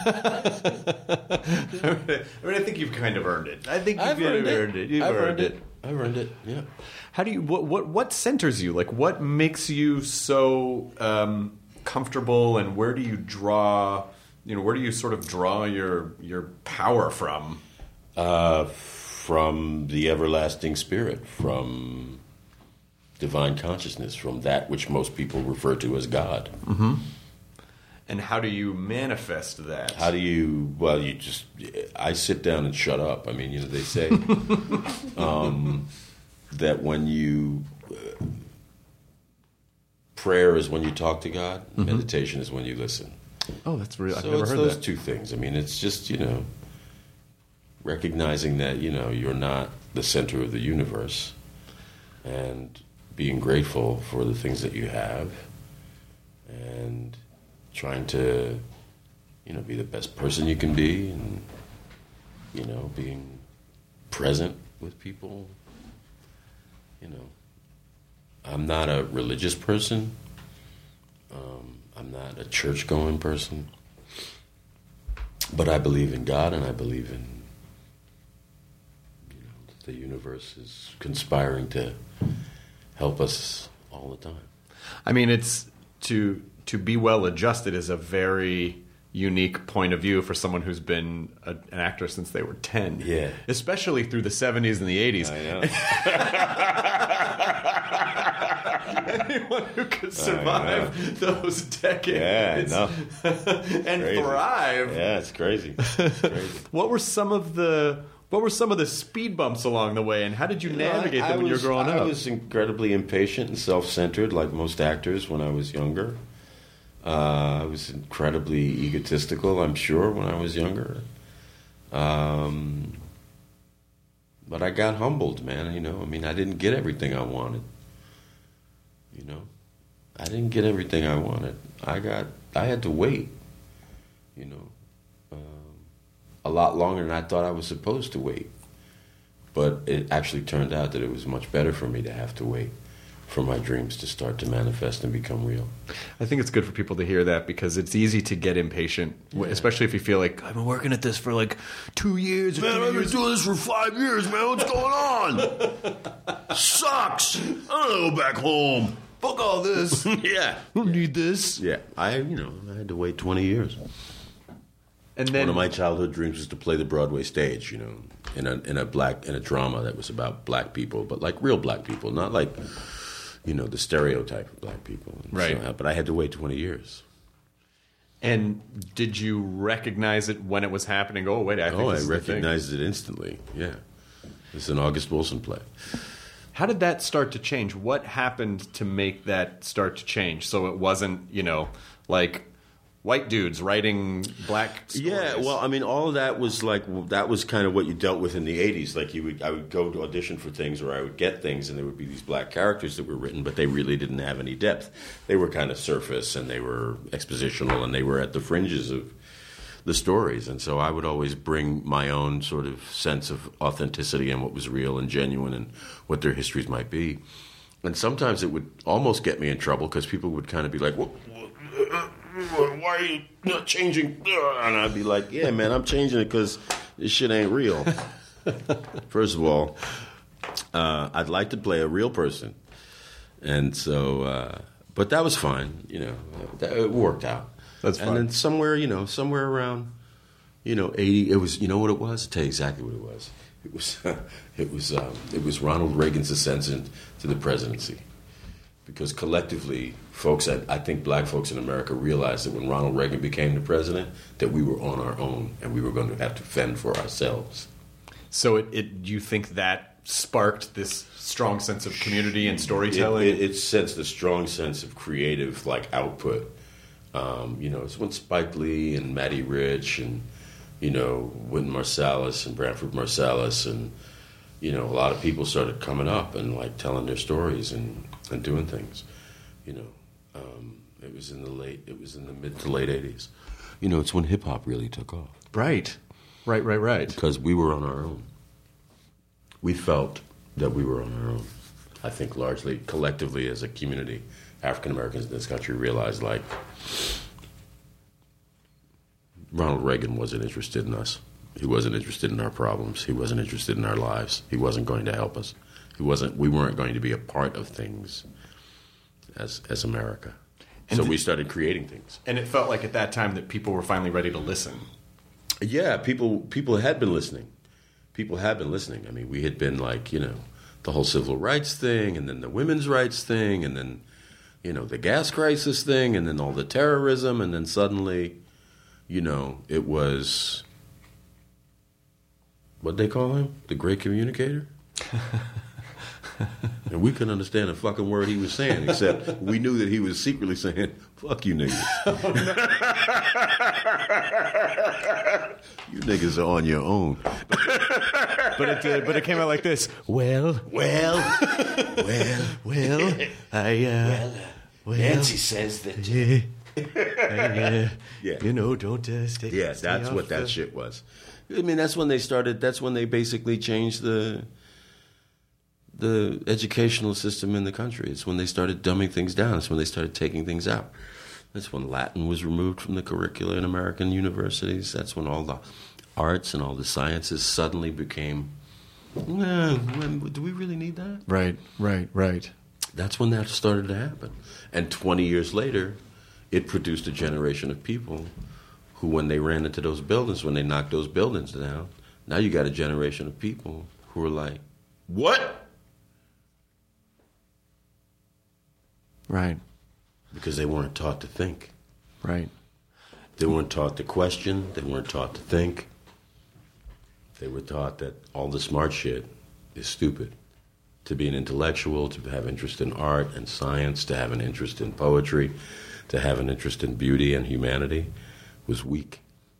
I mean, I think you've kind of earned it. I think you've I've kind earned of it. earned it. You've I've earned it. I've earned it, yeah. How do you, what, what, what centers you? Like, what makes you so um, comfortable, and where do you draw, you know, where do you sort of draw your, your power from? Uh, from the everlasting spirit, from divine consciousness, from that which most people refer to as God. Mm-hmm. And how do you manifest that? How do you, well, you just, I sit down and shut up. I mean, you know, they say um, that when you, uh, prayer is when you talk to God, mm-hmm. meditation is when you listen. Oh, that's real. I've so never it's heard those that. two things. I mean, it's just, you know, recognizing that, you know, you're not the center of the universe, and being grateful for the things that you have, and trying to, you know, be the best person you can be, and, you know, being present with people. You know, I'm not a religious person. Um, I'm not a church-going person. But I believe in God, and I believe in, you know, that the universe is conspiring to help us all the time. I mean, it's to to be well adjusted is a very unique point of view for someone who's been a, an actor since they were ten. Yeah. Especially through the seventies and the eighties. I know. Anyone who could survive those decades Yeah, I know. and Crazy. thrive. Yeah, it's crazy. It's crazy. What were some of the what were some of the speed bumps along the way, and how did you, you navigate know, I, them I when was, you were growing I up? I was incredibly impatient and self-centered, like most actors when I was younger. Uh, I was incredibly egotistical, I'm sure, when I was younger. Um, but I got humbled, man. You know, I mean, I didn't get everything I wanted. You know, I didn't get everything I wanted. I got, I had to wait. You know, um, a lot longer than I thought I was supposed to wait. But it actually turned out that it was much better for me to have to wait for my dreams to start to manifest and become real. I think it's good for people to hear that, because it's easy to get impatient, yeah. especially if you feel like, I've been working at this for like two years. Man, I've been doing this for five years, man. What's going on? Sucks. I want to go back home. Fuck all this. Yeah. I don't need this. Yeah. I, you know, I had to wait twenty years. And then one of my childhood dreams was to play the Broadway stage, you know, in a in a black in a drama that was about black people, but like real black people, not like, you know, the stereotype of black people. And right. So, but I had to wait twenty years. And did you recognize it when it was happening? Oh, wait, I think Oh, this I is recognized it instantly. Yeah. It's an August Wilson play. How did that start to change? What happened to make that start to change? So it wasn't, you know, like white dudes writing black stories. Yeah, well, I mean, all of that was like, that was kind of what you dealt with in the eighties. Like, you would, I would go to audition for things, or I would get things, and there would be these black characters that were written, but they really didn't have any depth. They were kind of surface, and they were expositional, and they were at the fringes of the stories. And so I would always bring my own sort of sense of authenticity and what was real and genuine and what their histories might be. And sometimes it would almost get me in trouble, because people would kind of be like, well, why are you not changing? And I'd be like, yeah, man, I'm changing it because this shit ain't real. First of all, uh, I'd like to play a real person. And so, uh, but that was fine, you know, that, it worked out. That's fine. And then somewhere, you know, somewhere around, you know, eighty, it was, you know what it was? I'll tell you exactly what it was. It was, it was, um, it was Ronald Reagan's ascension to the presidency. Because collectively, folks, I, I think black folks in America realized that when Ronald Reagan became the president, that we were on our own and we were going to have to fend for ourselves. So it, it you think that sparked this strong sense of community and storytelling? It, it, it sensed a strong sense of creative, like, output. Um, you know, it's when Spike Lee and Matty Rich and, you know, Wynton Marsalis and Branford Marsalis and, you know, a lot of people started coming up and, like, telling their stories and, and doing things. You know, um, it was in the late, it was in the mid to late eighties. You know, it's when hip hop really took off. Right. Right, right, right. Because we were on our own. We felt that we were on our own. I think largely, collectively as a community, African Americans in this country realized, like, Ronald Reagan wasn't interested in us. He wasn't interested in our problems. He wasn't interested in our lives. He wasn't going to help us. He wasn't. We weren't going to be a part of things as as America. And so th- we started creating things. And it felt like at that time that people were finally ready to listen. Yeah, people people had been listening. People had been listening. I mean, we had been like, you know, the whole civil rights thing, and then the women's rights thing, and then, you know, the gas crisis thing, and then all the terrorism, and then suddenly, you know, it was, what'd they call him? The great communicator? And we couldn't understand a fucking word he was saying, except we knew that he was secretly saying, fuck you niggas. You niggas are on your own. But it did, but it came out like this. Well, Well, well, well, I, uh, well, well, Nancy says that. yeah, I, uh, Yeah. you know, don't uh, stay. Yeah, stay that's off what that the- shit was. I mean, that's when they started, that's when they basically changed the the educational system in the country. It's when they started dumbing things down. It's when they started taking things out. That's when Latin was removed from the curricula in American universities. That's when all the arts and all the sciences suddenly became, eh, do we really need that? Right, right, right. That's when that started to happen. And twenty years later, it produced a generation of people who, when they ran into those buildings, when they knocked those buildings down, now you got a generation of people who are like, what? Right, Because they weren't taught to think. right. They weren't taught to question. They weren't taught to think. They were taught that all the smart shit is stupid. To be an intellectual, to have interest in art and science, to have an interest in poetry, to have an interest in beauty and humanity was weak.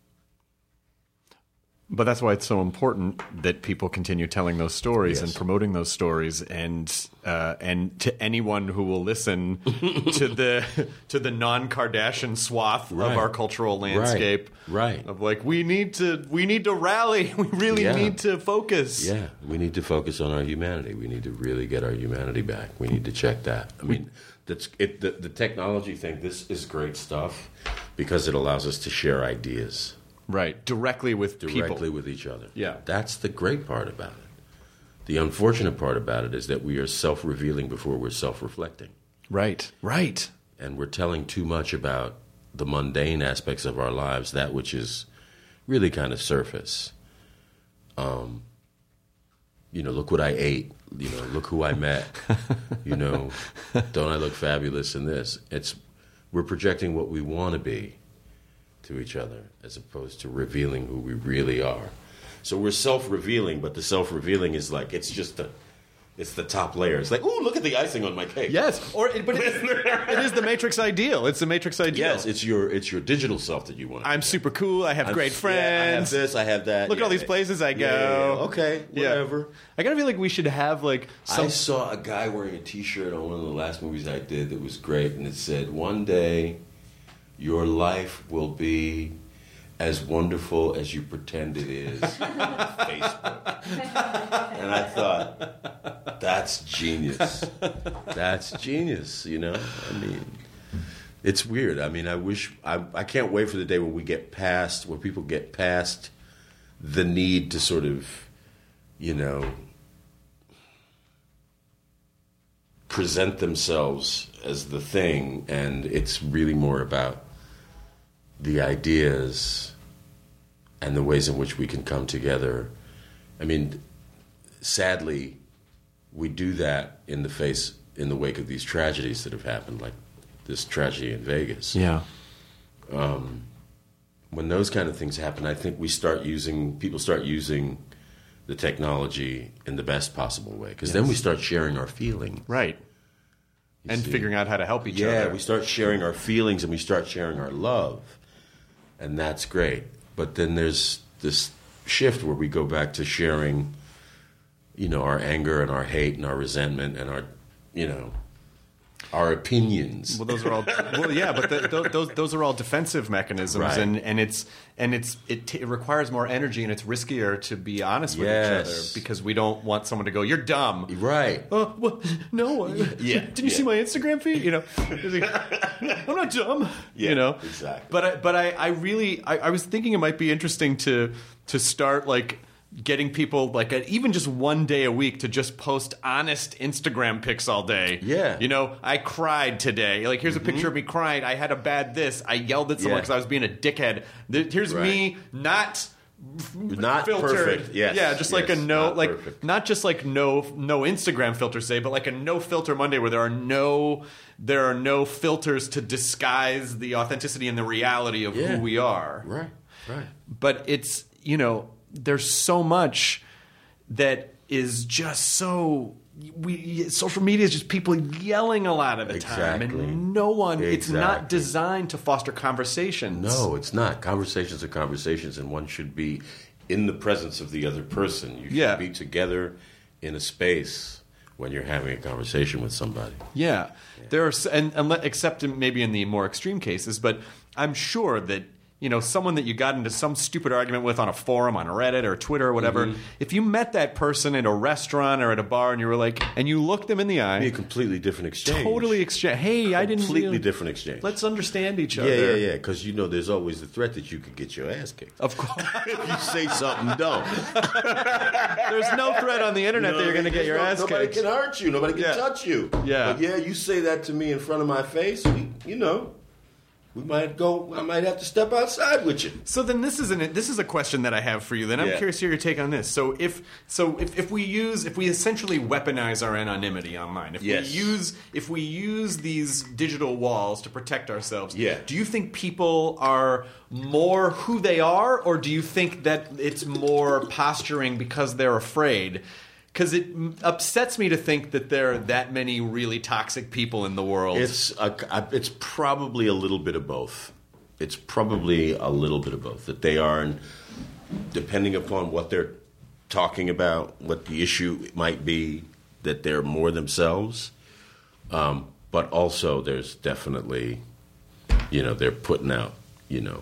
But that's why it's so important that people continue telling those stories Yes. and promoting those stories, and uh, and to anyone who will listen to the to the non-Kardashian swath Right. of our cultural landscape, Right. Of like we need to we need to rally, we really Yeah. need to focus. Yeah, we need to focus on our humanity. We need to really get our humanity back. We need to check that. I mean, that's it. The, the technology thing. This is great stuff because it allows us to share ideas Right, directly with directly people. with each other. Yeah. That's the great part about it. The unfortunate part about it is that we are self-revealing before we're self-reflecting. Right, right. And we're telling too much about the mundane aspects of our lives, that which is really kind of surface. Um, you know, look what I ate. You know, look who I met. You know, don't I look fabulous in this? It's we're projecting what we want to be to each other as opposed to revealing who we really are. So we're self-revealing, but the self-revealing is like it's just the it's the top layer. It's like, ooh, look at the icing on my cake. Yes, or it, but it, it is the Matrix ideal. It's the Matrix ideal. Yes, it's your it's your digital self that you want. I'm super cool. I have I'm- great yeah, friends. I have this. I have that. Look at all Yeah. these places I go. Yeah, yeah, yeah. Okay, Yeah. whatever. I kind of feel like we should have like some. I saw a guy wearing a T-shirt on one of the last movies I did that was great, and it said, "One day, your life will be as wonderful as you pretend it is on Facebook." And I thought, that's genius. That's genius, you know? I mean, it's weird. I mean, I wish, I, I can't wait for the day when we get past, where people get past the need to sort of, you know, present themselves as the thing, and it's really more about the ideas and the ways in which we can come together. I mean, sadly, we do that in the face, in the wake of these tragedies that have happened, like this tragedy in Vegas. Yeah. When those kind of things happen, I think we start using, people start using the technology in the best possible way, because then we start sharing our feelings. Right. You And see? figuring out how to help each Yeah, other. we start sharing our feelings and we start sharing our love. And that's great. But then there's this shift where we go back to sharing, you know, our anger and our hate and our resentment and our, you know, our opinions. Well, those are all. Well, yeah, but the, those, those those are all defensive mechanisms, Right. and and it's and it's it, t- it requires more energy, and it's riskier to be honest with Yes. each other because we don't want someone to go, "You're dumb." Right. Oh, well, no. I, Yeah, Didn't you yeah. see my Instagram feed? You know, it's like, I'm not dumb. Yeah, you know, exactly. But I, but I, I really, I, I was thinking it might be interesting to to start like. Getting people like a, even just one day a week to just post honest Instagram pics all day. Yeah. You know, I cried today. Like, here's a picture of me crying. I had a bad this. I yelled at someone Yeah. because I was being a dickhead. Th- Here's Right. me not Not filtered. perfect. Yes. Yeah, just like a Yes, no, not like perfect. not just like no no Instagram filters say, but like a no filter Monday where there are no there are no filters to disguise the authenticity and the reality of Yeah. who we are. Right. Right. But it's, you know, there's so much that is just so we social media is just people yelling a lot of the time, Exactly. and no one. It's not Exactly. designed to foster conversations. No, it's not. Conversations are conversations, and one should be in the presence of the other person. You should Yeah. be together in a space when you're having a conversation with somebody. Yeah, there are, s- and, and let- except in, maybe in the more extreme cases, but I'm sure that. You know, someone that you got into some stupid argument with on a forum, on Reddit or Twitter or whatever. Mm-hmm. If you met that person at a restaurant or at a bar and you were like, and you looked them in the eye, Be a completely different exchange. totally exchange. Hey, I didn't Completely really- different exchange. Let's understand each yeah, other. yeah, yeah. Because you know, there's always the threat that you could get your ass kicked. Of course, If you say something dumb, there's no threat on the internet You know, that you're going to get your no- ass Nobody kicked. can hurt you. Nobody can Yeah. touch you. Yeah. But yeah, you say that to me in front of my face. We, you know, we might go. I might have to step outside with you. So then this is an this is a question that I have for you. Then I'm Yeah. curious to hear your take on this. So if so if, if we use if we essentially weaponize our anonymity online, if Yes. we use if we use these digital walls to protect ourselves, Yeah. do you think people are more who they are, or do you think that it's more posturing because they're afraid? Because it m- upsets me to think that there are that many really toxic people in the world. It's a, it's probably a little bit of both. It's probably a little bit of both. That they are, depending upon what they're talking about, what the issue might be, that they're more themselves. Um, but also, there's definitely, you know, they're putting out, you know,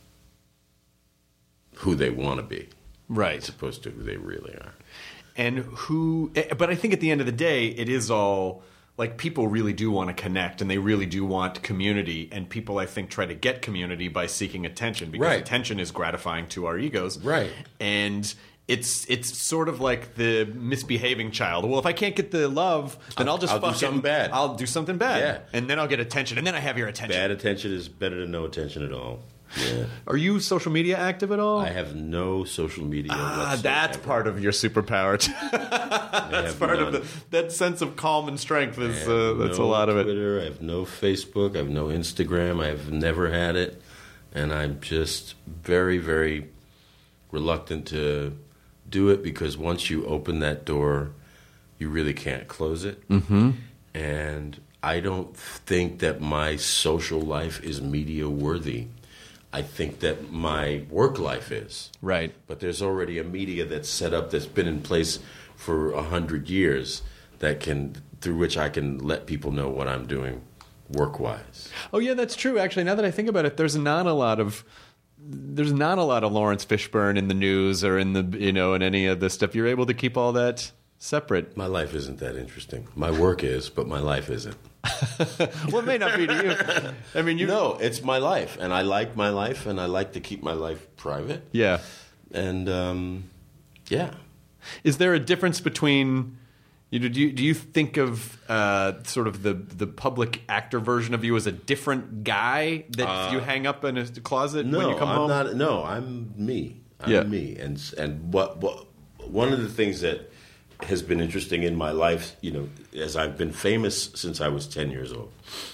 who they want to be, right. as opposed to who they really are. And who, but I think at the end of the day, it is all like people really do want to connect and they really do want community. And people, I think, try to get community by seeking attention because Right. attention is gratifying to our egos. Right. And it's it's sort of like the misbehaving child. Well, if I can't get the love, then I'll, I'll- just I'll do fucking, something bad. I'll do something bad. Yeah. And then I'll get attention. And then I have your attention. Bad attention is better than no attention at all. Yeah. Are you social media active at all? I have no social media Ah, whatsoever. that's part of your superpower. That's part of the, that sense of calm and strength is uh, that's a lot of it. Twitter, I have no Facebook, I have no Instagram, I have never had it, and I'm just very, very reluctant to do it because once you open that door, you really can't close it. Mm-hmm. And I don't think that my social life is media worthy. I think that my work life is. Right. But there's already a media that's set up that's been in place for a hundred years that can through which I can let people know what I'm doing work wise. Oh yeah, that's true. Actually, now that I think about it, there's not a lot of there's not a lot of Lawrence Fishburne in the news or in the you know in any of the stuff. You're able to keep all that separate. My life isn't that interesting. My work is, but my life isn't. Well, it may not be to you. I mean, you No, it's my life, and I like my life, and I like to keep my life private. Yeah. And um, yeah, Is there a difference between you know, do you do you think of uh, sort of the the public actor version of you as a different guy that you hang up in a closet no, when you come I'm home? not. No, I'm me. I'm Yeah. me. And and what what one of the things that has been interesting in my life, you know, as I've been famous since I was ten years old,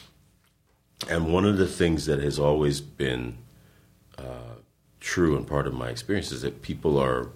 and one of the things that has always been uh, true and part of my experience is that people are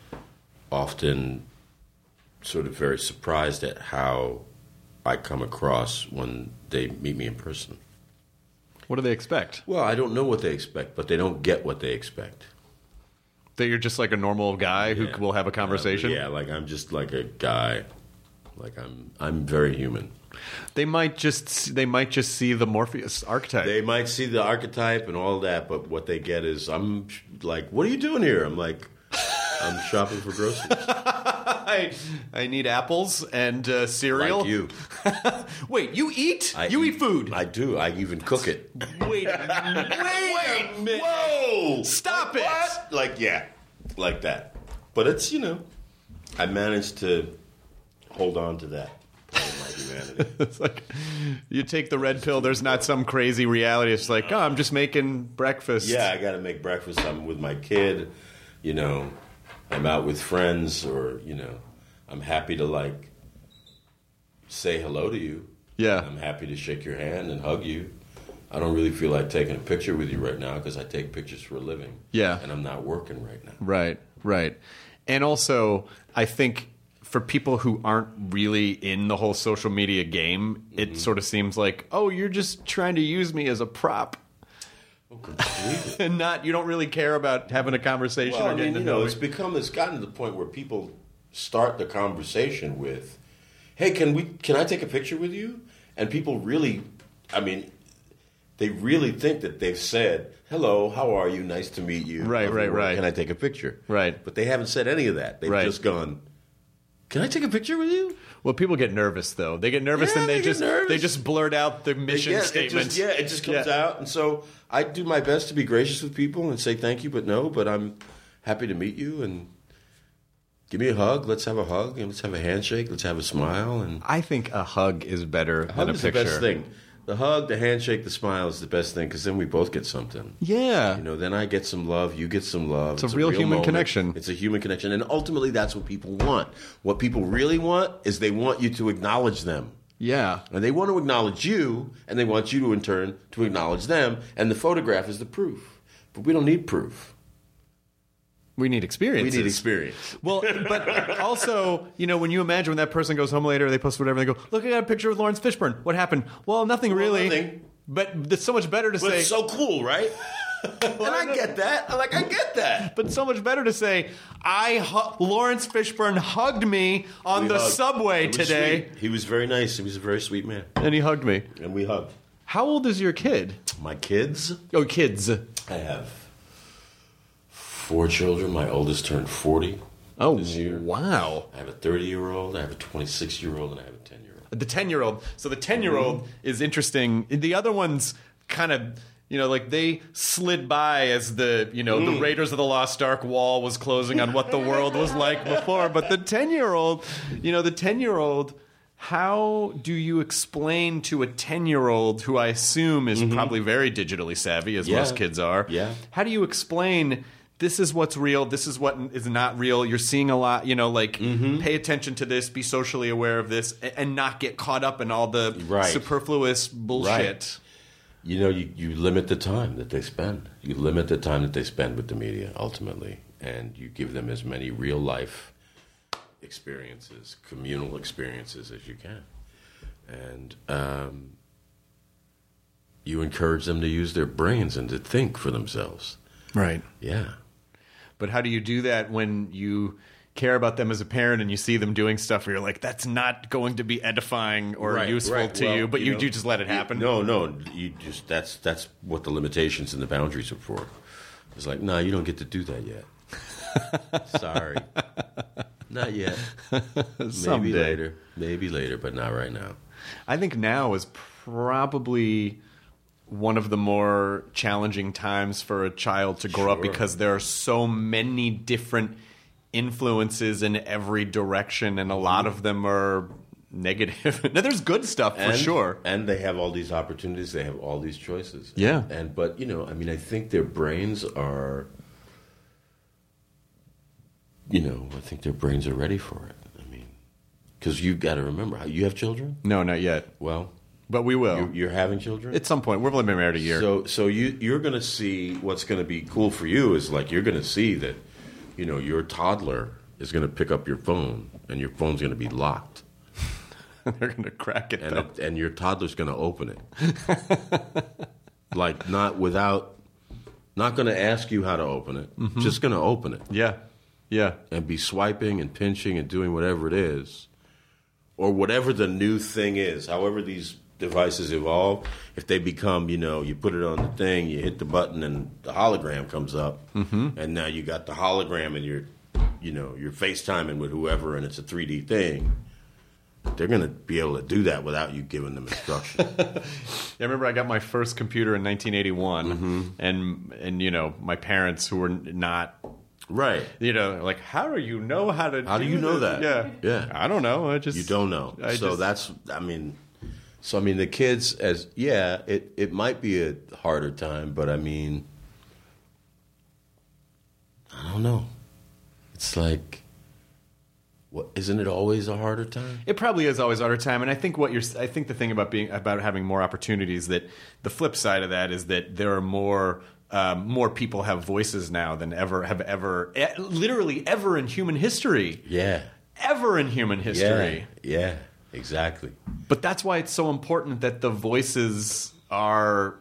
often sort of very surprised at how I come across when they meet me in person. What do they expect? Well, I don't know what they expect, but they don't get what they expect. That you're just like a normal guy who Yeah. will have a conversation? Uh, yeah, like I'm just like a guy. Like I'm I'm very human. They might just they might just see the Morpheus archetype. They might see the archetype and all that, but what they get is, I'm like, what are you doing here? I'm like, I'm shopping for groceries. I, I need apples and uh, cereal. Like you. Wait, you eat? I you eat, eat food? I do. I even cook it. Wait, wait, Wait a minute. Whoa! Stop like it! What? Like, yeah. Like that. But it's, you know, I managed to hold on to that part of my humanity. It's like you take the red pill. There's not some crazy reality. It's like, oh, I'm just making breakfast. Yeah, I got to make breakfast. I'm with my kid. You know, I'm out with friends, or, you know, I'm happy to, like, say hello to you. Yeah. I'm happy to shake your hand and hug you. I don't really feel like taking a picture with you right now because I take pictures for a living. Yeah. And I'm not working right now. Right, right. And also, I think for people who aren't really in the whole social media game, it mm-hmm. sort of seems like, oh, you're just trying to use me as a prop. Oh, completely. And not, you don't really care about having a conversation well, or getting I mean, to you know, know it's become, it's gotten to the point where people start the conversation with, hey, can we, can I take a picture with you? And people really, I mean, they really think that they've said, hello, how are you? Nice to meet you. Right, right, right. Can I take a picture? Right. But they haven't said any of that. They've right. just gone, can I take a picture with you? Well, people get nervous, though. They get nervous yeah, and they, they just nervous. they just blurt out the mission yeah, statement. It just, yeah, it just comes yeah. out. And so I do my best to be gracious with people and say thank you, but no, but I'm happy to meet you and give me a hug. Let's have a hug and let's have a handshake. Let's have a smile. And I think a hug is better a than hug a is picture. the best thing. The hug, the handshake, the smile is the best thing because then we both get something. Yeah. You know, then I get some love, you get some love. It's, it's a, real a real human moment. connection. It's a human connection. And ultimately, that's what people want. What people really want is they want you to acknowledge them. Yeah. And they want to acknowledge you, and they want you to, in turn, to acknowledge them. And the photograph is the proof. But we don't need proof. We need experience. We need experience. Well, but also, you know, when you imagine when that person goes home later, they post whatever, they go, look, I got a picture with Lawrence Fishburne. What happened? Well, nothing well, really. Nothing. But it's so much better to but say. It's so cool, right? And I get that. I'm like, I get that. But so much better to say, I hu- Lawrence Fishburne hugged me on we the hugged. subway was today. Sweet. He was very nice. He was a very sweet man. And he hugged me. And we hugged. How old is your kid? My kids? Oh, kids. I have four children. My oldest turned forty oh, this year. Wow. I have a thirty-year-old, I have a twenty-six-year-old, and I have a ten-year-old. The ten-year-old. So the ten-year-old mm-hmm. is interesting. The other ones kind of, you know, like they slid by as the, you know, mm. the Raiders of the Lost Ark wall was closing on what the world was like before. But the ten-year-old, you know, the ten-year-old, how do you explain to a ten-year-old who I assume is mm-hmm. probably very digitally savvy, as yeah. most kids are? Yeah. How do you explain this is what's real, this is what is not real, you're seeing a lot, you know, like, mm-hmm. pay attention to this, be socially aware of this, and not get caught up in all the right. superfluous bullshit. Right. You know, you, you limit the time that they spend. You limit the time that they spend with the media, ultimately, and you give them as many real-life experiences, communal experiences as you can. And um, you encourage them to use their brains and to think for themselves. Right. Yeah. But how do you do that when you care about them as a parent and you see them doing stuff where you're like, that's not going to be edifying or right, useful right. to well, you, but you, know, you just let it happen? You, no, no. You just that's that's what the limitations and the boundaries are for. It's like, no, you don't get to do that yet. Sorry. Not yet. Maybe Someday. later. Maybe later, but not right now. I think now is probably one of the more challenging times for a child to grow sure. up because there are so many different influences in every direction, and a lot of them are negative. Now, there's good stuff for and, sure, and they have all these opportunities. They have all these choices. Yeah, and but you know, I mean, I think their brains are, you know, I think their brains are ready for it. I mean, because you got to remember, you have children. No, not yet. Well. But we will. You're, you're having children? At some point. We've only been married a year. So so you, you're going to see what's going to be cool for you is like you're going to see that, you know, your toddler is going to pick up your phone and your phone's going to be locked. They're going to crack it, and, though. it, and your toddler's going to open it. Like not without, not going to ask you how to open it. Mm-hmm. Just going to open it. Yeah. Yeah. And be swiping and pinching and doing whatever it is. or whatever the new thing is, however these devices evolve, if they become, you know, you put it on the thing, you hit the button, and the hologram comes up, mm-hmm. and now you got the hologram, and you're, you know, you're FaceTiming with whoever, and it's a three D thing. They're going to be able to do that without you giving them instruction. Yeah, I remember I got my first computer in nineteen eighty-one, mm-hmm. and and you know, my parents who were not. Right. You know, like, how do you know how to How do do you know this? that? Yeah. Yeah. I don't know. I just You don't know. I so just, that's, I mean, so I mean, the kids, as, yeah, it, it might be a harder time, but I mean, I don't know. It's like, what, isn't it always a harder time? It probably is always a harder time, and I think what you're. I think the thing about being about having more opportunities, that the flip side of that is that there are more. Um, more people have voices now than ever have ever, e- literally ever in human history. Yeah. Ever in human history. Yeah, yeah, exactly. But that's why it's so important that the voices are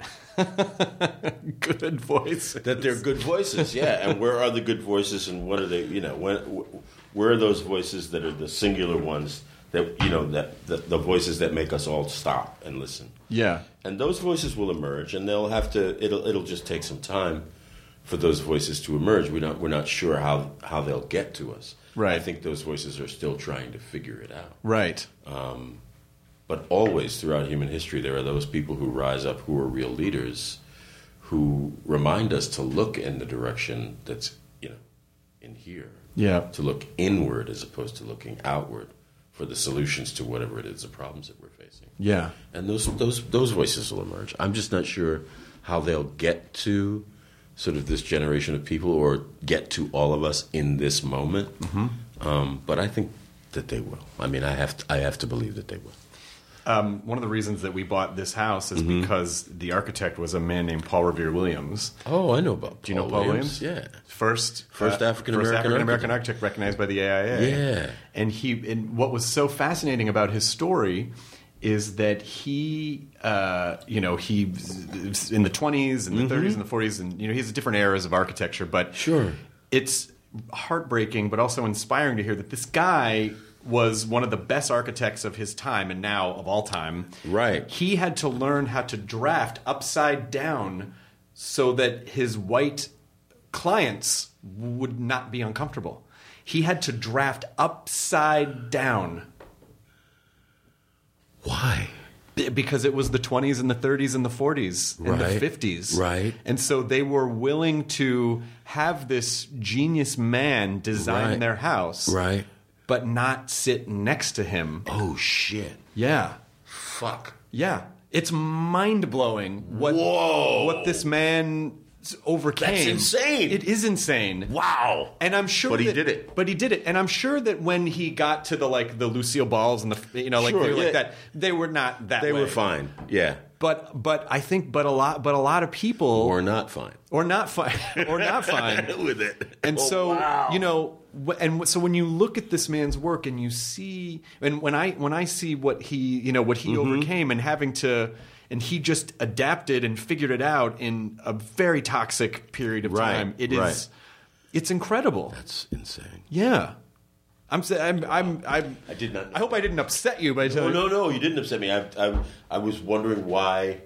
good voices. That they're good voices, yeah. And where are the good voices, and what are they? You know, when, where are those voices that are the singular ones that you know that the, the voices that make us all stop and listen? Yeah. And those voices will emerge, and they'll have to. It'll it'll just take some time for those voices to emerge. We're not we're not sure how how they'll get to us. Right. I think those voices are still trying to figure it out. Right. Um, but always throughout human history, there are those people who rise up, who are real leaders, who remind us to look in the direction that's you know in here. Yeah. To look inward as opposed to looking outward for the solutions to whatever it is, the problems that we're facing. Yeah. And those those those voices will emerge. I'm just not sure how they'll get to sort of this generation of people or get to all of us in this moment. Mm-hmm. Um, but I think that they will. I mean, I have to, I have to believe that they will. Um, one of the reasons that we bought this house is Mm-hmm. because the architect was a man named Paul Revere Williams. Oh, I know about. Do you know Paul Williams? Yeah. First, First uh, African first American African American architect. architect recognized by the A I A. Yeah. And he, and what was so fascinating about his story is that he, uh, you know, he in the twenties and the Mm-hmm. thirties and the forties, and you know, he has different eras of architecture. But Sure. it's heartbreaking, but also inspiring to hear that this guy was one of the best architects of his time, and now of all time. Right. He had to learn how to draft upside down so that his white clients would not be uncomfortable. He had to draft upside down. Why? Because it was the twenties and the thirties and the forties and Right. the fifties. Right. And so they were willing to have this genius man design Right. their house. Right. But not sit next to him. Oh shit. Yeah. Fuck. Yeah. It's mind-blowing what, Whoa. what this man overcame. That's insane. It is insane. Wow. And I'm sure But he that- did it. But he did it. And I'm sure that when he got to the like the Lucille Balls and the you know like Sure, they were yeah. like that, they were not that They way. were fine. Yeah. But but I think but a lot but a lot of people Or not fine. or not fine or not fine With it. And Oh, so wow. you know, wh- and so when you look at this man's work and you see, and when I when I see what he you know what he Mm-hmm. overcame and having to, and he just adapted and figured it out in a very toxic period of Right, time. It is, right. it's incredible. That's insane. Yeah, I'm sa- I'm I'm, I'm I did not- I hope I didn't upset you by No, telling. no, no. You didn't upset me. I, I, I was wondering why.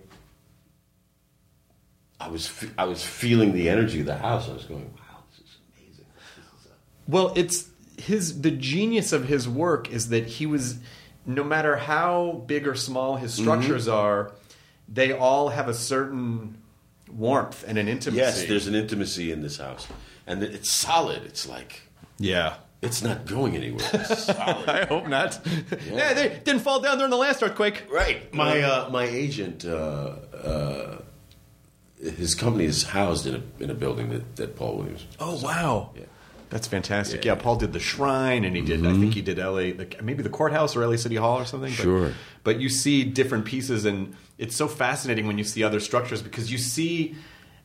I was, fe- I was feeling the energy of the house. I was going, "Wow, this is amazing." This is a- Well, it's his the genius of his work is that he was, no matter how big or small his structures Mm-hmm. are, they all have a certain warmth and an intimacy. Yes, there's an intimacy in this house, and it's solid. It's like yeah. it's not going anywhere. It's solid. I hope not. Yeah. they didn't fall down during the last earthquake. Right. My uh, my agent, uh, uh, his company is housed in a in a building that, that Paul Williams. Oh wow. Yeah. That's fantastic. Yeah. Yeah, Paul did the Shrine, and he did. I think he did L A, the, maybe the courthouse or L A City Hall or something. But, Sure. But you see different pieces, and it's so fascinating when you see other structures because you see,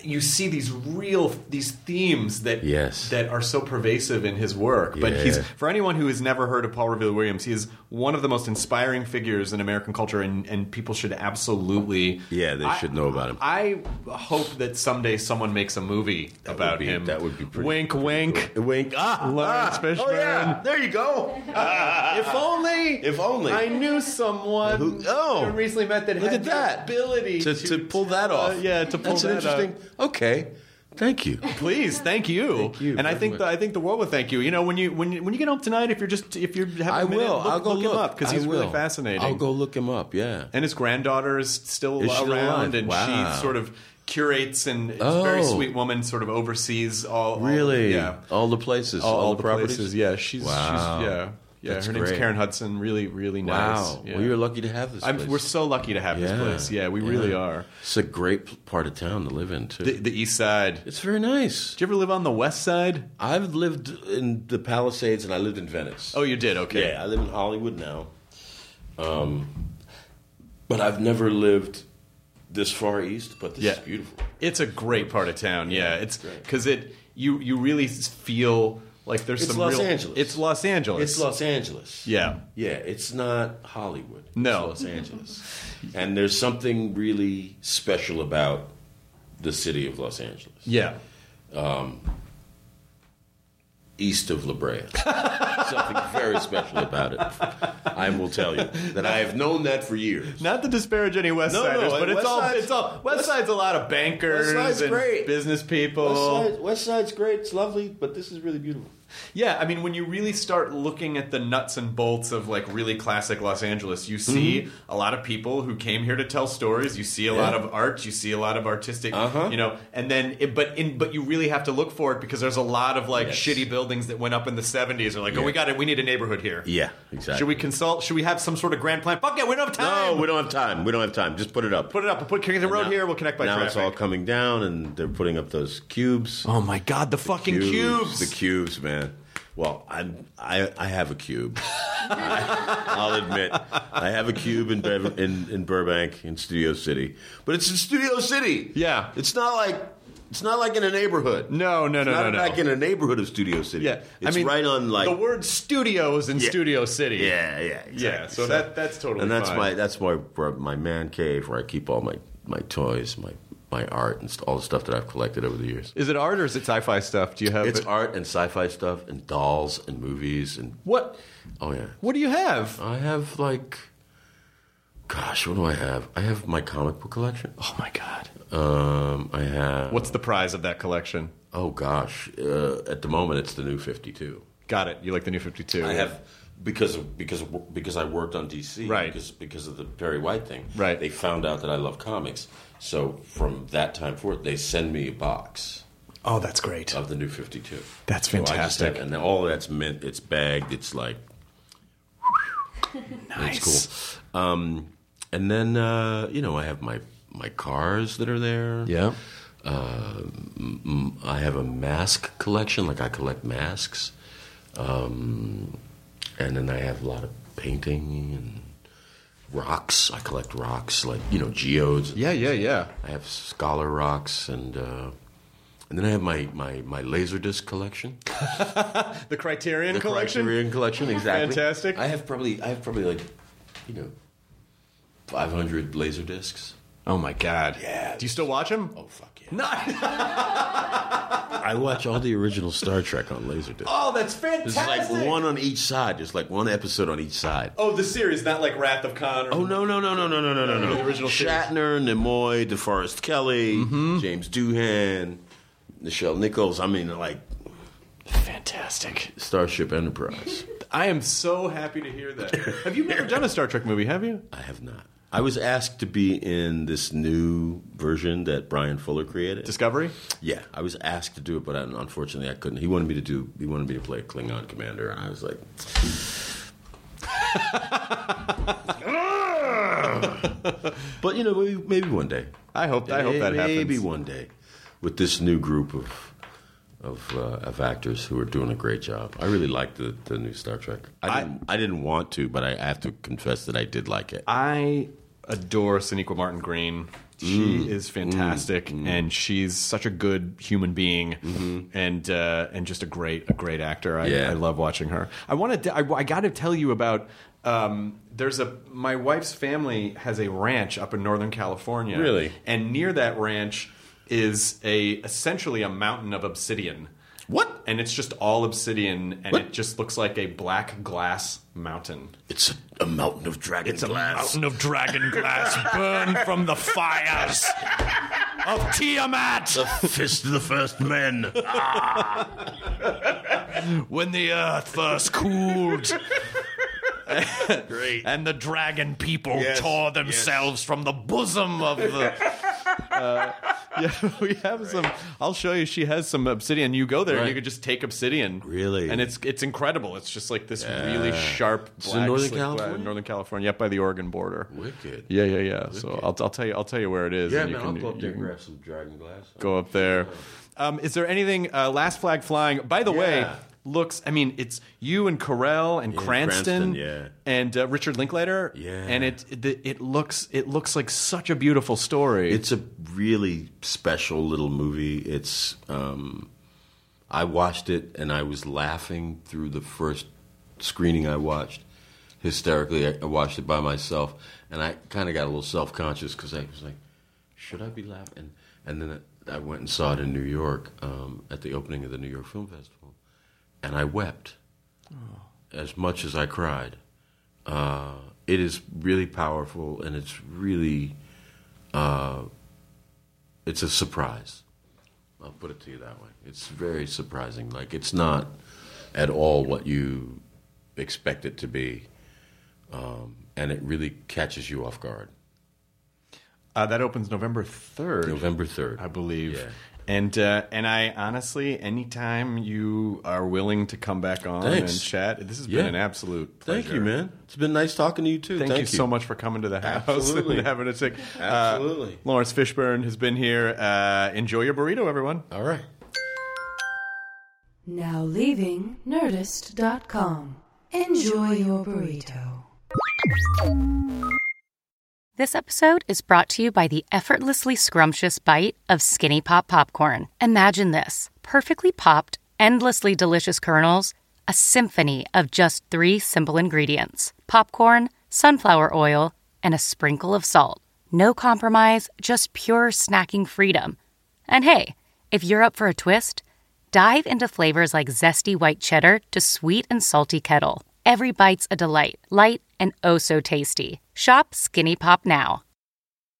you see these real these themes that Yes. that are so pervasive in his work. But Yeah. he's for anyone who has never heard of Paul Revere Williams, he is one of the most inspiring figures in American culture, and, and people should absolutely Yeah, they I- should know about him. I hope that someday someone makes a movie That about would be- him. that would be pretty- wink, wink. Wink. Ah, Lawrence ah, Fishburne. Oh, yeah. There you go. If only, If only. I knew someone Who- oh. who recently met that Look had at that. the ability to, to pull that uh, off. yeah, to pull That's that an interesting. Okay, thank you. Please, thank you. Thank you and I very think much. the, I think the world will thank you. You know, when you when you, when you get home tonight, if you're just if you're having I a minute, will. look, I'll go look, look him up because I he's really will. fascinating. I'll go look him up. Yeah. And his granddaughter is still Is she around, still alive? and Wow. she sort of curates and is a Oh. very sweet woman, sort of oversees all. all Really? yeah. All the places, All, all, all the, the properties. places. Yeah, she's, Wow. she's yeah. Yeah, That's her name's great. Karen Hudson. Really, really nice. Wow. Yeah. Well, you're lucky to have this I'm, place. we're so lucky to have this Yeah. place. Yeah, we really Yeah. are. It's a great p- part of town to live in too. The, the East Side. it's very nice. Did you ever live on the West Side? I've lived in the Palisades and I lived in Venice. Oh, you did. Okay. Yeah, I live in Hollywood now. Um, but I've never lived this far east. But this Yeah. is beautiful. It's a great part of town. Yeah, it's great. because it you you really feel like there's It's some Los real. Angeles. It's Los Angeles. It's Los Angeles. Yeah. Yeah, it's not Hollywood. No. It's Los Angeles. And there's something really special about the city of Los Angeles. Yeah. East of La Brea. Something very special about it. I will tell you that I have known that for years. Not to disparage any West No, no, Siders, but it's West all Side's- it's all West, West- Side's a lot of bankers West Side's and great. business people. West, Side, West Side's great. It's lovely, but this is really beautiful. Yeah, I mean, when you really start looking at the nuts and bolts of like really classic Los Angeles, you see a lot of people who came here to tell stories. You see a lot Mm-hmm. Yeah. of art. You see a lot of artistic, Uh-huh. you know. And then, it, but in but you really have to look for it because there's a lot of like Yes. shitty buildings that went up in the seventies. Are like, oh, Yeah. we got it. We need a neighborhood here. Yeah, exactly. Should we consult? Should we have some sort of grand plan? Fuck it, we don't have time. No, we don't have time. We don't have time. Just put it up. Put it up. We'll put connect the road Now- here. We'll connect by now traffic. it's all coming down, and they're putting up those cubes. Oh my god, the, fucking cubes. The cubes, man. Well, I'm, I I have a cube. I, I'll admit, I have a cube in, Bev- in in Burbank in Studio City, but it's in Studio City. Yeah. it's not like it's not like in a neighborhood. No, no, no, it's not no, no. like in a neighborhood of Studio City. Yeah, it's I mean, right on like the word studio is in Yeah. Studio City. Yeah, yeah, exactly. Yeah, so that- that's totally and that's fine. my that's my where my man cave where I keep all my my toys, my my art, and st- all the stuff that I've collected over the years. Is it art or is it sci-fi stuff? Do you have It's it? art and sci-fi stuff and dolls and movies and What? oh yeah. What do you have? I have like, gosh, what do I have? I have my comic book collection. Oh my god! Um, I have. What's the prize of that collection? Oh gosh, uh, at the moment it's the New fifty-two. Got it. You like the New fifty-two? I have because of because of, because I worked on D C. Right. Because because of the Perry White thing. Right. They found out that I love comics, so from that time forth, they send me a box Oh, that's great. of the New fifty-two. That's So I just fantastic. have- and then all of that's mint. It's bagged. It's like Nice. it's cool. Um, and then uh, you know I have my my cars that are there. Yeah. Uh, m- m- I have a mask collection. Like I collect masks. Um, and then I have a lot of painting and rocks. I collect rocks, like you know geodes. Yeah, yeah, yeah. I have scholar rocks, and uh, and then I have my my my Laserdisc collection. The Criterion The collection. Criterion collection, exactly. Fantastic. I have probably I have probably like, you know, five hundred laser discs. Oh my god. Yeah. Do you still watch them? Oh fuck yeah! No. I watch all the original Star Trek on Laserdisc. Oh, that's There's fantastic. like one on each side. There's like one episode on each side. Oh, the series, not like Wrath of Khan. Or Oh no no no no no no no no no! The original series. Shatner, Nimoy, DeForest Kelly, James Doohan, Nichelle Nichols. I mean, like Fantastic. Starship Enterprise. I am so happy to hear that. Have you never done a Star Trek movie? Have you? I have not. I was asked to be in this new version that Brian Fuller created. Discovery. Yeah, I was asked to do it, but I, unfortunately I couldn't. He wanted me to do. He wanted me to play a Klingon commander, and I was like, but you know, maybe, maybe one day. I hope. I hope that happens. Maybe one day, with this new group of of, uh, of actors who are doing a great job. I really like the, the new Star Trek. I didn't, I, didn't want to, but I have to confess that I did like it. I adore Sonequa Martin Green. She Mm. is fantastic, Mm. and she's such a good human being, Mm-hmm. and uh, and just a great a great actor. I, Yeah. I love watching her. I want to. I, I got to tell you about. Um, there's a my wife's family has a ranch up in Northern California. Really? And near that ranch is a essentially a mountain of obsidian. What? And it's just all obsidian, and What? it just looks like a black glass mountain. It's a, a mountain of dragon It's a glass. mountain of dragon glass burned from the fires of Tiamat. The fist of the first men. When the earth first cooled. Great. And the dragon people Yes, tore themselves from the bosom of the. Uh, yeah, we have some. I'll show you. She has some obsidian. You go there, and Right. you could just take obsidian. Really? and it's it's incredible. It's just like this really sharp. It's in Black, Northern slick, California? black- Northern California, up by the Oregon border. Wicked. Yeah, yeah, yeah. So I'll I'll tell you I'll tell you where it is. Yeah, and you man, can, I'll go up you there and can grab some dragon glass. go up there. Um, is there anything? Uh, Last Flag Flying. By the way, Yeah. looks. I mean, it's you and Carell and Yeah, Cranston, Cranston, yeah. and uh, Richard Linklater. Yeah. and it, it it looks it looks like such a beautiful story. It's a really special little movie. It's um, I watched it and I was laughing through the first screening I watched. Hysterically, I I watched it by myself, and I kind of got a little self-conscious because I was like, should I be laughing? And, and then I went and saw it in New York um, at the opening of the New York Film Festival, and I wept as much as I cried. Uh, it is really powerful, and it's really... Uh, it's a surprise. I'll put it to you that way. It's very surprising. Like, it's not at all what you expect it to be. Um, and it really catches you off guard. uh, that opens November third, November third. I believe. Yeah. And uh, and I honestly, anytime you are willing to come back on Thanks. and chat, this has Yeah. been an absolute pleasure. Thank you, man. It's been nice talking to you, too. Thank, Thank, you, so much for coming to the house Absolutely. and having a tick. Absolutely. Uh, Lawrence Fishburne has been here. Uh, enjoy your burrito, everyone. All right. Now leaving Nerdist dot com. Enjoy your burrito. This episode is brought to you by the effortlessly scrumptious bite of Skinny Pop Popcorn. Imagine this: perfectly popped, endlessly delicious kernels, a symphony of just three simple ingredients: popcorn, sunflower oil, and a sprinkle of salt. No compromise, just pure snacking freedom. And hey, if you're up for a twist, dive into flavors like zesty white cheddar to sweet and salty kettle. Every bite's a delight, light and oh so tasty. Shop Skinny Pop now.